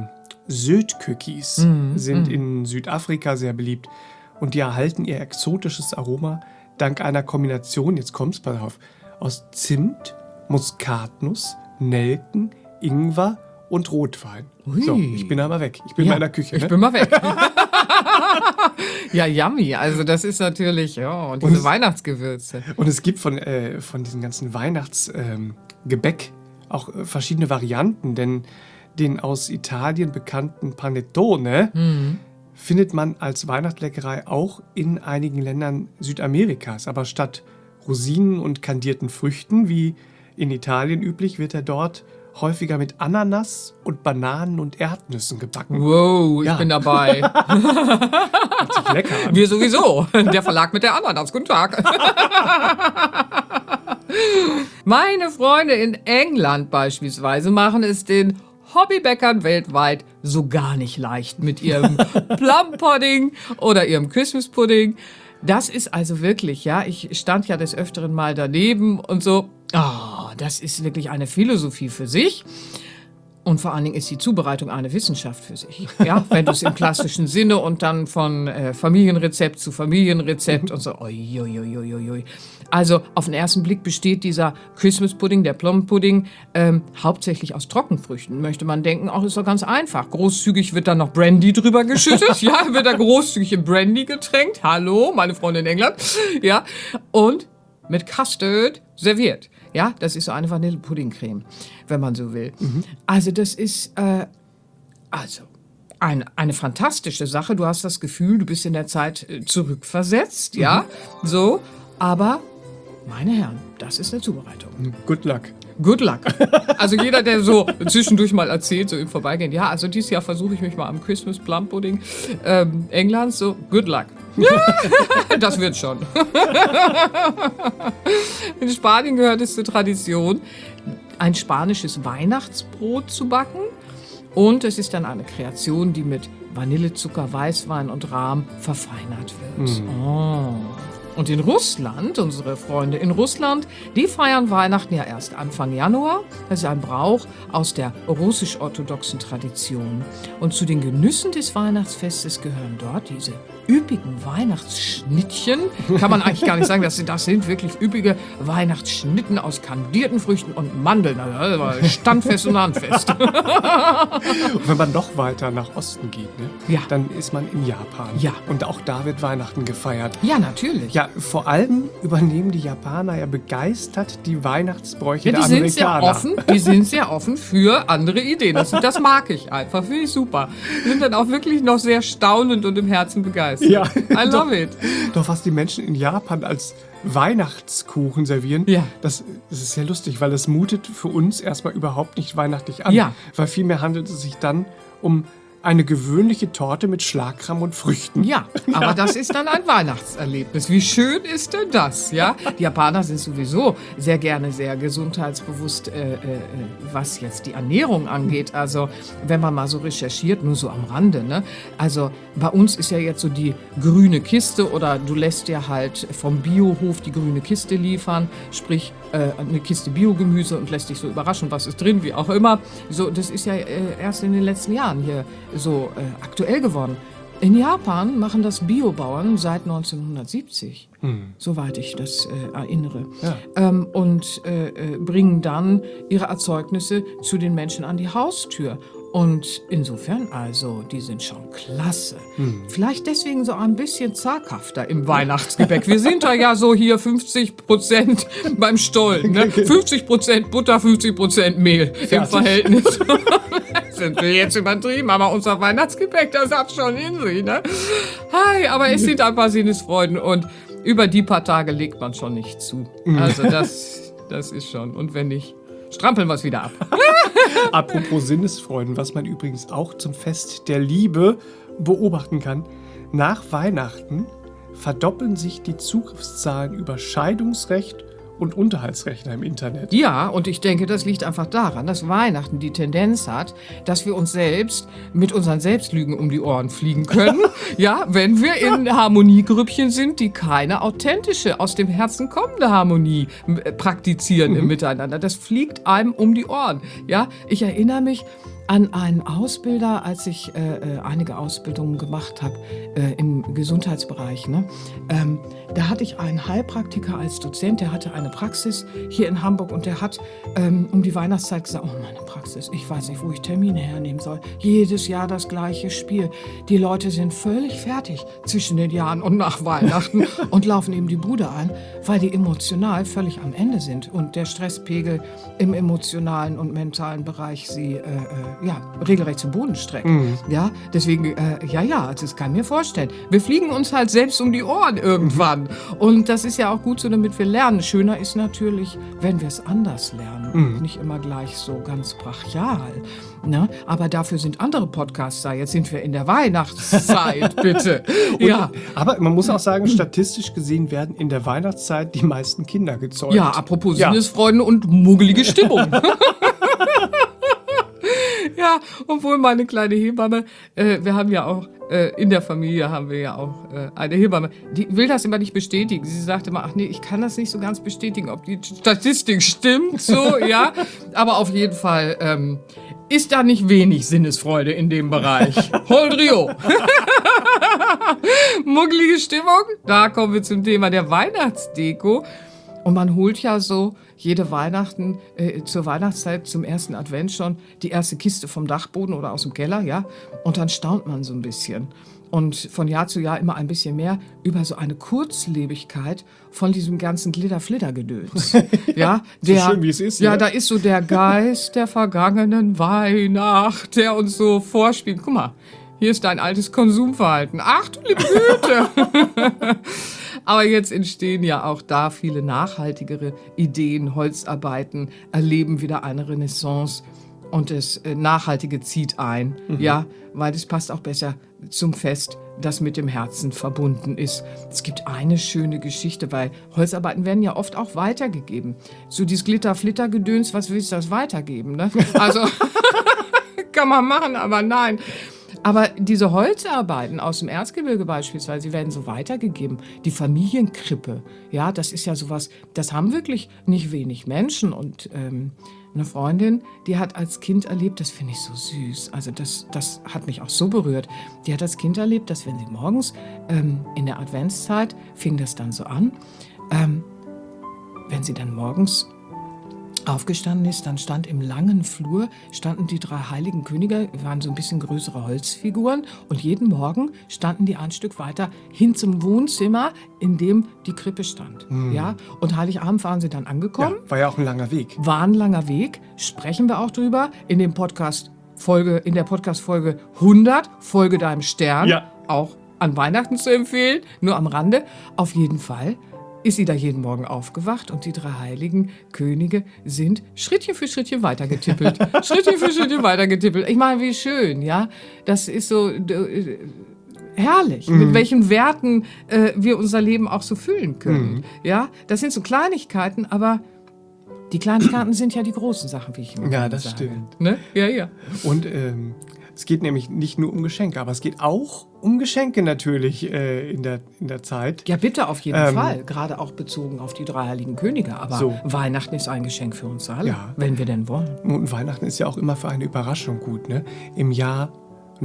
Söt-Cookies sind in Südafrika sehr beliebt und die erhalten ihr exotisches Aroma dank einer Kombination, jetzt kommt's, pass auf, aus Zimt, Muskatnuss, Nelken, Ingwer und Rotwein. Ui. So, ich bin aber weg. Ich bin mal in der Küche. Ich bin mal weg. Ja, yummy. Also das ist natürlich, ja, diese Weihnachtsgewürze. Und es gibt von diesen ganzen Weihnachtsgebäck auch verschiedene Varianten, denn den aus Italien bekannten Panettone findet man als Weihnachtsleckerei auch in einigen Ländern Südamerikas. Aber statt Rosinen und kandierten Früchten, wie in Italien üblich, wird er dort häufiger mit Ananas und Bananen und Erdnüssen gebacken. Wow, ich bin dabei. Hört sich lecker an. Wir sowieso. Der Verlag mit der Ananas. Guten Tag. Meine Freunde in England beispielsweise machen es den Hobbybäckern weltweit so gar nicht leicht mit ihrem Plum-Pudding oder ihrem Christmas-Pudding. Das ist also wirklich, ja, ich stand ja des Öfteren mal daneben und so, das ist wirklich eine Philosophie für sich. Und vor allen Dingen ist die Zubereitung eine Wissenschaft für sich. Ja, wenn du es im klassischen Sinne und dann von Familienrezept zu Familienrezept und so. Ui. Also auf den ersten Blick besteht dieser Christmas Pudding, der Plum Pudding, hauptsächlich aus Trockenfrüchten. Möchte man denken, ist doch ganz einfach. Großzügig wird dann noch Brandy drüber geschüttet. Ja, wird da großzügig in Brandy getränkt. Hallo, meine Freunde in England. Ja, und mit Custard serviert. Ja, das ist so eine Vanillepuddingcreme, wenn man so will. Also das ist eine fantastische Sache. Du hast das Gefühl, du bist in der Zeit zurückversetzt, ja, so. Aber, meine Herren, das ist eine Zubereitung. Good luck. Good luck. Also jeder, der so zwischendurch mal erzählt, so im Vorbeigehen, ja, also dieses Jahr versuche ich mich mal am Christmas Plum Pudding Englands, so good luck. Ja, das wird schon. In Spanien gehört es zur Tradition, ein spanisches Weihnachtsbrot zu backen. Und es ist dann eine Kreation, die mit Vanillezucker, Weißwein und Rahm verfeinert wird. Und in Russland, unsere Freunde in Russland, die feiern Weihnachten ja erst Anfang Januar. Das ist ein Brauch aus der russisch-orthodoxen Tradition. Und zu den Genüssen des Weihnachtsfestes gehören dort diese üppigen Weihnachtsschnittchen. Kann man eigentlich gar nicht sagen, das sind wirklich üppige Weihnachtsschnitten aus kandierten Früchten und Mandeln. Also standfest und handfest. Und wenn man noch weiter nach Osten geht, ne, Ja. dann ist man in Japan. Ja. Und auch da wird Weihnachten gefeiert. Ja, natürlich. Ja, vor allem übernehmen die Japaner ja begeistert die Weihnachtsbräuche Ja, der Amerikaner. die sind sehr offen für andere Ideen. Das mag ich einfach, finde ich super. Die sind dann auch wirklich noch sehr staunend und im Herzen begeistert. Ja. I love it. Doch was die Menschen in Japan als Weihnachtskuchen servieren, Ja. das ist sehr lustig, weil es mutet für uns erstmal überhaupt nicht weihnachtlich an. Ja. Weil vielmehr handelt es sich dann um eine gewöhnliche Torte mit Schlagrahm und Früchten. Ja, aber das ist dann ein Weihnachtserlebnis. Wie schön ist denn das, ja? Die Japaner sind sowieso sehr gerne sehr gesundheitsbewusst, was jetzt die Ernährung angeht. Also, wenn man mal so recherchiert, nur so am Rande, ne? Also, bei uns ist ja jetzt so die grüne Kiste oder du lässt dir halt vom Biohof die grüne Kiste liefern, sprich eine Kiste Biogemüse und lässt dich so überraschen, was ist drin, wie auch immer. So, das ist ja erst in den letzten Jahren hier so aktuell geworden. In Japan machen das Biobauern seit 1970, soweit ich das erinnere. Ja. Und bringen dann ihre Erzeugnisse zu den Menschen an die Haustür. Und insofern, also, die sind schon klasse. Vielleicht deswegen so ein bisschen zaghafter im Weihnachtsgebäck. Wir sind da ja so hier 50% beim Stollen. Ne? 50% Butter, 50% Mehl im Verhältnis. Sind wir jetzt übertrieben, aber unser Weihnachtsgebäck, das hat schon in sich. Ne? Hi, aber es sind ein paar Sinnesfreuden und über die paar Tage legt man schon nicht zu. Also das ist schon. Und wenn nicht, strampeln wir es wieder ab. Apropos Sinnesfreuden, was man übrigens auch zum Fest der Liebe beobachten kann. Nach Weihnachten verdoppeln sich die Zugriffszahlen über Scheidungsrecht und Unterhaltsrechner im Internet. Ja, und ich denke, das liegt einfach daran, dass Weihnachten die Tendenz hat, dass wir uns selbst mit unseren Selbstlügen um die Ohren fliegen können. Ja, wenn wir in Harmoniegrüppchen sind, die keine authentische, aus dem Herzen kommende Harmonie praktizieren im Miteinander. Das fliegt einem um die Ohren. Ja, ich erinnere mich, an einen Ausbilder, als ich einige Ausbildungen gemacht habe im Gesundheitsbereich. Ne? Da hatte ich einen Heilpraktiker als Dozent, der hatte eine Praxis hier in Hamburg und der hat um die Weihnachtszeit gesagt, oh, meine Praxis, ich weiß nicht, wo ich Termine hernehmen soll. Jedes Jahr das gleiche Spiel. Die Leute sind völlig fertig zwischen den Jahren und nach Weihnachten und laufen eben die Bude ein, weil die emotional völlig am Ende sind und der Stresspegel im emotionalen und mentalen Bereich sie regelrecht zu Boden streckt. Ja, deswegen, das kann ich mir vorstellen. Wir fliegen uns halt selbst um die Ohren irgendwann. Und das ist ja auch gut so, damit wir lernen. Schöner ist natürlich, wenn wir es anders lernen. Nicht immer gleich so ganz brachial. Ne? Aber dafür sind andere Podcasts da. Jetzt sind wir in der Weihnachtszeit, bitte. Ja. Aber man muss auch sagen, statistisch gesehen werden in der Weihnachtszeit die meisten Kinder gezeugt. Ja, apropos Sinnesfreuden und muggelige Stimmung. Ja, obwohl meine kleine Hebamme, wir haben ja auch, in der Familie haben wir ja auch eine Hebamme, die will das immer nicht bestätigen. Sie sagte immer, ach nee, ich kann das nicht so ganz bestätigen, ob die Statistik stimmt, so, ja. Aber auf jeden Fall ist da nicht wenig Sinnesfreude in dem Bereich. Holdrio. Muggelige Stimmung, da kommen wir zum Thema der Weihnachtsdeko. Und man holt ja so jede Weihnachten, zur Weihnachtszeit, zum ersten Advent schon, die erste Kiste vom Dachboden oder aus dem Keller, ja. Und dann staunt man so ein bisschen. Und von Jahr zu Jahr immer ein bisschen mehr über so eine Kurzlebigkeit von diesem ganzen Glitter-Flitter-Gedöns. Ja, so schön, wie es ist. Ja, da ist so der Geist der vergangenen Weihnacht, der uns so vorspielt. Guck mal, hier ist dein altes Konsumverhalten. Ach du liebe Güte! Aber jetzt entstehen ja auch da viele nachhaltigere Ideen, Holzarbeiten, erleben wieder eine Renaissance und das Nachhaltige zieht ein, ja, weil das passt auch besser zum Fest, das mit dem Herzen verbunden ist. Es gibt eine schöne Geschichte, weil Holzarbeiten werden ja oft auch weitergegeben. So dieses Glitter-Flitter-Gedöns, was willst du das weitergeben, ne? Also, kann man machen, aber nein. Aber diese Holzarbeiten aus dem Erzgebirge beispielsweise, die werden so weitergegeben. Die Familienkrippe, ja, das ist ja sowas, das haben wirklich nicht wenig Menschen. Und eine Freundin, die hat als Kind erlebt, das finde ich so süß, also das hat mich auch so berührt. Die hat als Kind erlebt, dass wenn sie morgens in der Adventszeit, fing das dann so an, wenn sie dann morgens aufgestanden ist, dann stand im langen Flur, standen die 3 heiligen Könige, waren so ein bisschen größere Holzfiguren und jeden Morgen standen die ein Stück weiter hin zum Wohnzimmer, in dem die Krippe stand. Ja? Und Heiligabend waren sie dann angekommen. Ja, war ja auch ein langer Weg. War ein langer Weg, sprechen wir auch drüber in der Podcast-Folge 100, Folge deinem Stern, ja. Auch an Weihnachten zu empfehlen, nur am Rande. Auf jeden Fall ist sie da jeden Morgen aufgewacht und die 3 heiligen Könige sind Schrittchen für Schrittchen weitergetippelt. Schrittchen für Schrittchen weitergetippelt. Ich meine, wie schön, ja. Das ist so herrlich, mit welchen Werten wir unser Leben auch so füllen können. Ja, das sind so Kleinigkeiten, aber die Kleinigkeiten sind ja die großen Sachen, wie ich immer Ja, das sage. stimmt. Ne? Ja, ja. Und es geht nämlich nicht nur um Geschenke, aber es geht auch um Geschenke natürlich in der Zeit. Ja, bitte, auf jeden Fall. Gerade auch bezogen auf die 3 heiligen Könige. Aber so. Weihnachten ist ein Geschenk für uns alle, Ja. wenn wir denn wollen. Und Weihnachten ist ja auch immer für eine Überraschung gut. Ne? Im Jahr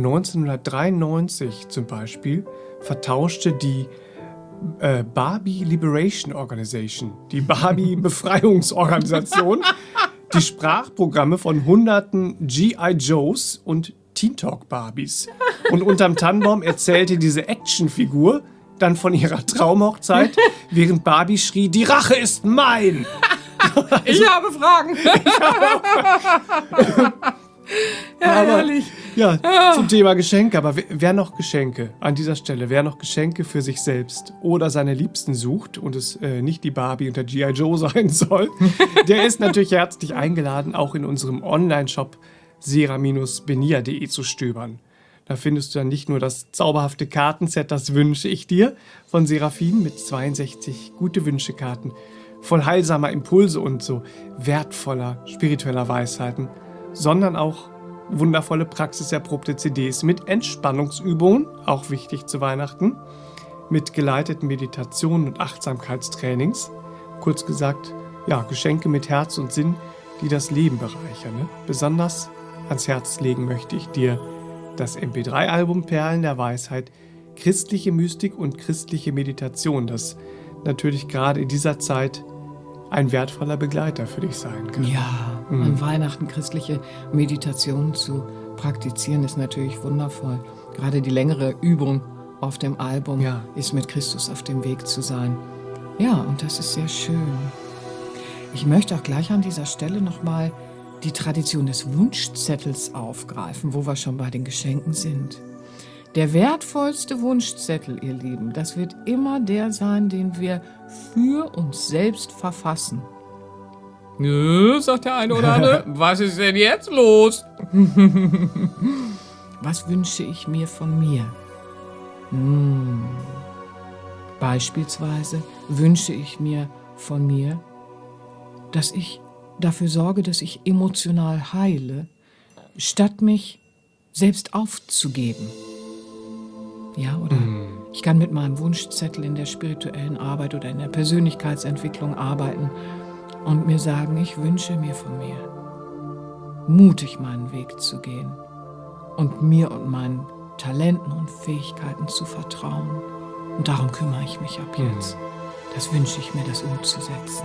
1993 zum Beispiel vertauschte die Barbie Liberation Organization, die Barbie Befreiungsorganisation, die Sprachprogramme von hunderten G.I. Joes und Teen Talk Barbies. Und unterm Tannenbaum erzählte diese Actionfigur dann von ihrer Traumhochzeit, während Barbie schrie, die Rache ist mein! Ich habe Fragen. Ja, Aber, herrlich. ja, zum Thema Geschenke. Aber wer noch Geschenke an dieser Stelle, wer noch Geschenke für sich selbst oder seine Liebsten sucht und es nicht die Barbie und der G.I. Joe sein soll, der ist natürlich herzlich eingeladen, auch in unserem Online-Shop sera-benia.de zu stöbern. Da findest du dann nicht nur das zauberhafte Kartenset, das wünsche ich dir, von Seraphin mit 62 Gute-Wünsche-Karten, voll heilsamer Impulse und so wertvoller spiritueller Weisheiten, sondern auch wundervolle praxiserprobte CDs mit Entspannungsübungen, auch wichtig zu Weihnachten, mit geleiteten Meditationen und Achtsamkeitstrainings. Kurz gesagt, ja, Geschenke mit Herz und Sinn, die das Leben bereichern. Ne? Besonders ans Herz legen möchte ich dir das MP3-Album Perlen der Weisheit, christliche Mystik und christliche Meditation, das natürlich gerade in dieser Zeit ein wertvoller Begleiter für dich sein kann. Ja, an Weihnachten christliche Meditation zu praktizieren, ist natürlich wundervoll. Gerade die längere Übung auf dem Album ist mit Christus auf dem Weg zu sein. Ja, und das ist sehr schön. Ich möchte auch gleich an dieser Stelle nochmal die Tradition des Wunschzettels aufgreifen, wo wir schon bei den Geschenken sind. Der wertvollste Wunschzettel, ihr Lieben, das wird immer der sein, den wir für uns selbst verfassen. Nö, sagt der eine oder andere, was ist denn jetzt los? Was wünsche ich mir von mir? Beispielsweise wünsche ich mir von mir, dass ich dafür sorge, dass ich emotional heile, statt mich selbst aufzugeben. Ja, oder ich kann mit meinem Wunschzettel in der spirituellen Arbeit oder in der Persönlichkeitsentwicklung arbeiten und mir sagen, ich wünsche mir von mir, mutig meinen Weg zu gehen und mir und meinen Talenten und Fähigkeiten zu vertrauen. Und darum kümmere ich mich ab jetzt. Das wünsche ich mir, das umzusetzen.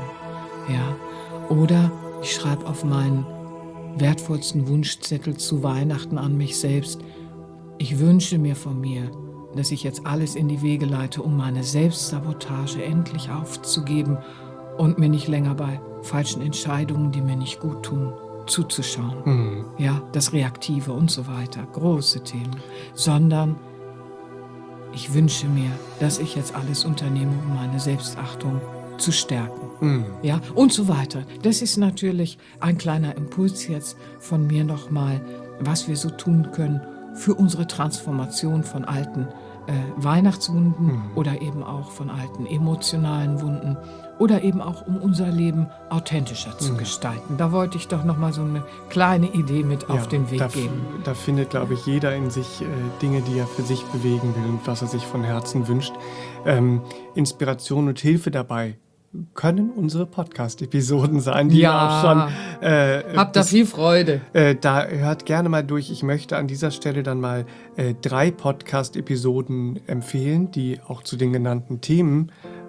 Ja, oder ich schreibe auf meinen wertvollsten Wunschzettel zu Weihnachten an mich selbst, ich wünsche mir von mir, dass ich jetzt alles in die Wege leite, um meine Selbstsabotage endlich aufzugeben und mir nicht länger bei falschen Entscheidungen, die mir nicht gut tun, zuzuschauen. Ja, das Reaktive und so weiter, große Themen. Sondern ich wünsche mir, dass ich jetzt alles unternehme, um meine Selbstachtung zu stärken. Ja, und so weiter. Das ist natürlich ein kleiner Impuls jetzt von mir nochmal, was wir so tun können für unsere Transformation von alten Weihnachtswunden oder eben auch von alten emotionalen Wunden oder eben auch, um unser Leben authentischer zu gestalten. Da wollte ich doch nochmal so eine kleine Idee mit auf den Weg geben. Da findet, glaube ich, jeder in sich Dinge, die er für sich bewegen will und was er sich von Herzen wünscht. Inspiration und Hilfe dabei können unsere Podcast-Episoden sein, die auch schon... Habt da viel Freude. Da hört gerne mal durch. Ich möchte an dieser Stelle dann mal 3 Podcast-Episoden empfehlen, die auch zu den genannten Themen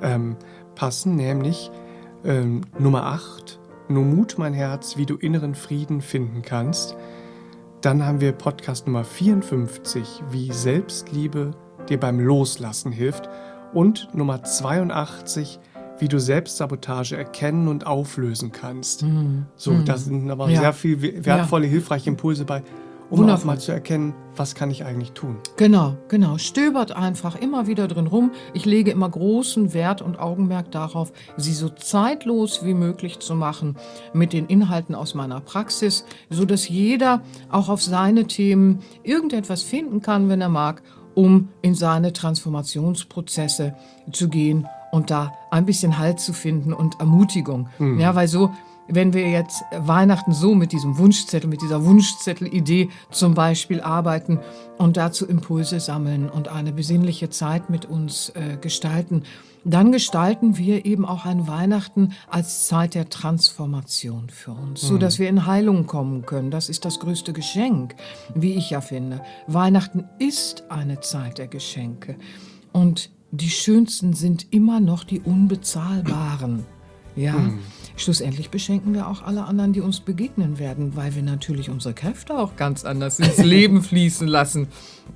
passen, nämlich Nummer 8, Nur Mut, mein Herz, wie du inneren Frieden finden kannst. Dann haben wir Podcast Nummer 54, wie Selbstliebe dir beim Loslassen hilft. Und Nummer 82, wie du Selbstsabotage erkennen und auflösen kannst. So, da sind aber sehr viele wertvolle, hilfreiche Impulse bei, um auch mal zu erkennen, was kann ich eigentlich tun. Genau. Stöbert einfach immer wieder drin rum. Ich lege immer großen Wert und Augenmerk darauf, sie so zeitlos wie möglich zu machen mit den Inhalten aus meiner Praxis, sodass jeder auch auf seine Themen irgendetwas finden kann, wenn er mag, um in seine Transformationsprozesse zu gehen und da ein bisschen Halt zu finden und Ermutigung. Ja, weil so, wenn wir jetzt Weihnachten so mit diesem Wunschzettel, mit dieser Wunschzettel-Idee zum Beispiel arbeiten und dazu Impulse sammeln und eine besinnliche Zeit mit uns gestalten, dann gestalten wir eben auch ein Weihnachten als Zeit der Transformation für uns, so dass wir in Heilung kommen können. Das ist das größte Geschenk, wie ich ja finde. Weihnachten ist eine Zeit der Geschenke und die schönsten sind immer noch die unbezahlbaren. Ja, schlussendlich beschenken wir auch alle anderen, die uns begegnen werden, weil wir natürlich unsere Kräfte auch ganz anders ins Leben fließen lassen.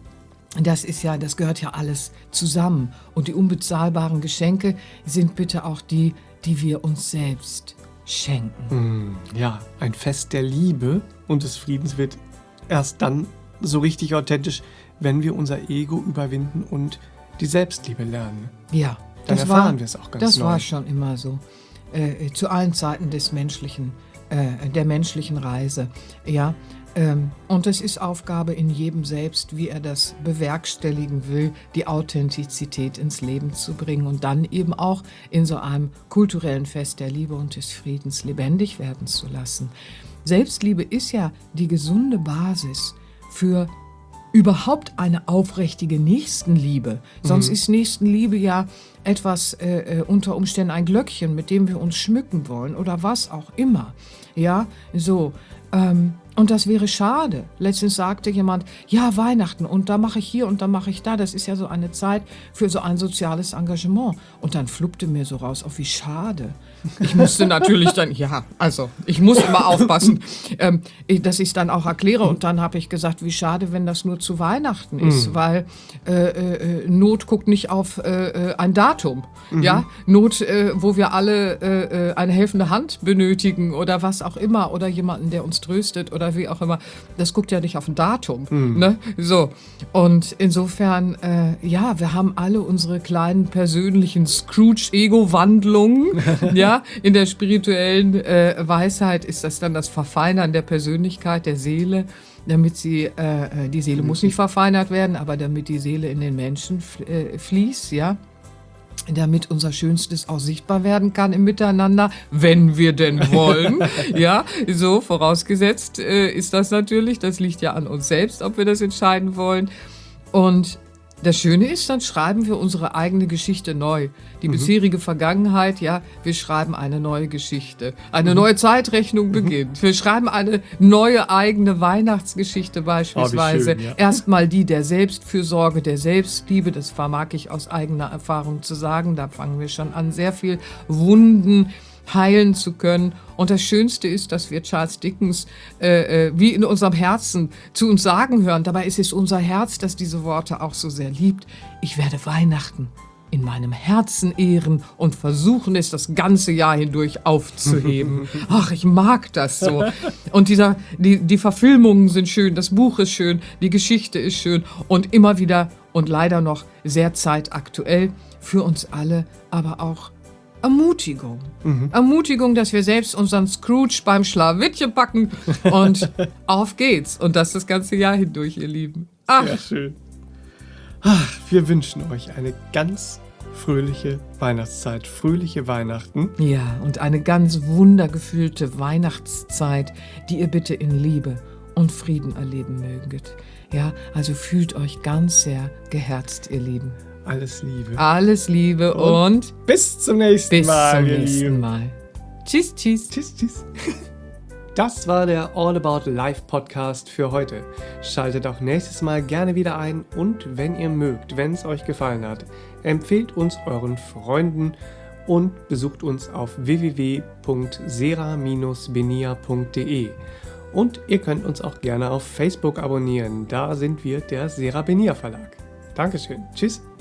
Das gehört ja alles zusammen. Und die unbezahlbaren Geschenke sind bitte auch die wir uns selbst schenken. Ja, ein Fest der Liebe und des Friedens wird erst dann so richtig authentisch, wenn wir unser Ego überwinden und die Selbstliebe lernen. Ja, dann erfahren wir es auch ganz neu. Das war schon immer so. Zu allen Zeiten der menschlichen Reise. Ja, und es ist Aufgabe in jedem selbst, wie er das bewerkstelligen will, die Authentizität ins Leben zu bringen und dann eben auch in so einem kulturellen Fest der Liebe und des Friedens lebendig werden zu lassen. Selbstliebe ist ja die gesunde Basis für überhaupt eine aufrichtige Nächstenliebe. Sonst ist Nächstenliebe ja etwas, unter Umständen ein Glöckchen, mit dem wir uns schmücken wollen oder was auch immer. Ja, so. Und das wäre schade. Letztens sagte jemand, ja, Weihnachten und da mache ich hier und da mache ich da. Das ist ja so eine Zeit für so ein soziales Engagement. Und dann fluppte mir so raus, oh, wie schade. Ich musste natürlich dann, ich muss immer aufpassen, dass ich es dann auch erkläre. Und dann habe ich gesagt, wie schade, wenn das nur zu Weihnachten ist, weil Not guckt nicht auf ein Datum. Ja, Not, wo wir alle eine helfende Hand benötigen oder was auch immer oder jemanden, der uns tröstet oder wie auch immer, das guckt ja nicht auf ein Datum. Ne? So. Und insofern, wir haben alle unsere kleinen persönlichen Scrooge-Ego-Wandlungen. Ja, in der spirituellen Weisheit ist das dann das Verfeinern der Persönlichkeit, der Seele, damit sie, die Seele muss nicht verfeinert werden, aber damit die Seele in den Menschen fließt, ja. Damit unser Schönstes auch sichtbar werden kann im Miteinander, wenn wir denn wollen. Ja, so vorausgesetzt ist das natürlich. Das liegt ja an uns selbst, ob wir das entscheiden wollen. Und das Schöne ist, dann schreiben wir unsere eigene Geschichte neu. Die bisherige Vergangenheit, ja, wir schreiben eine neue Geschichte. Eine neue Zeitrechnung beginnt. Wir schreiben eine neue eigene Weihnachtsgeschichte beispielsweise. Schön, ja. Erstmal die der Selbstfürsorge, der Selbstliebe. Das vermag ich aus eigener Erfahrung zu sagen. Da fangen wir schon an, sehr viel Wunden heilen zu können. Und das Schönste ist, dass wir Charles Dickens wie in unserem Herzen zu uns sagen hören. Dabei ist es unser Herz, das diese Worte auch so sehr liebt. Ich werde Weihnachten in meinem Herzen ehren und versuchen es das ganze Jahr hindurch aufzuheben. Ach, ich mag das so. Und die Verfilmungen sind schön, das Buch ist schön, die Geschichte ist schön und immer wieder und leider noch sehr zeitaktuell für uns alle, aber auch Ermutigung. Ermutigung, dass wir selbst unseren Scrooge beim Schlawittchen packen und auf geht's. Und das ganze Jahr hindurch, ihr Lieben. Ach, sehr schön. Ach, wir wünschen euch eine ganz fröhliche Weihnachtszeit, fröhliche Weihnachten. Ja, und eine ganz wundergefüllte Weihnachtszeit, die ihr bitte in Liebe und Frieden erleben möget. Ja, also fühlt euch ganz sehr geherzt, ihr Lieben. Alles Liebe. Alles Liebe und bis zum nächsten Mal. Bis zum nächsten Mal. Tschüss, tschüss. Tschüss, tschüss. Das war der All About Life Podcast für heute. Schaltet auch nächstes Mal gerne wieder ein und wenn ihr mögt, wenn es euch gefallen hat, empfehlt uns euren Freunden und besucht uns auf www.sera-benia.de. Und ihr könnt uns auch gerne auf Facebook abonnieren. Da sind wir der Sera Benia Verlag. Dankeschön. Tschüss.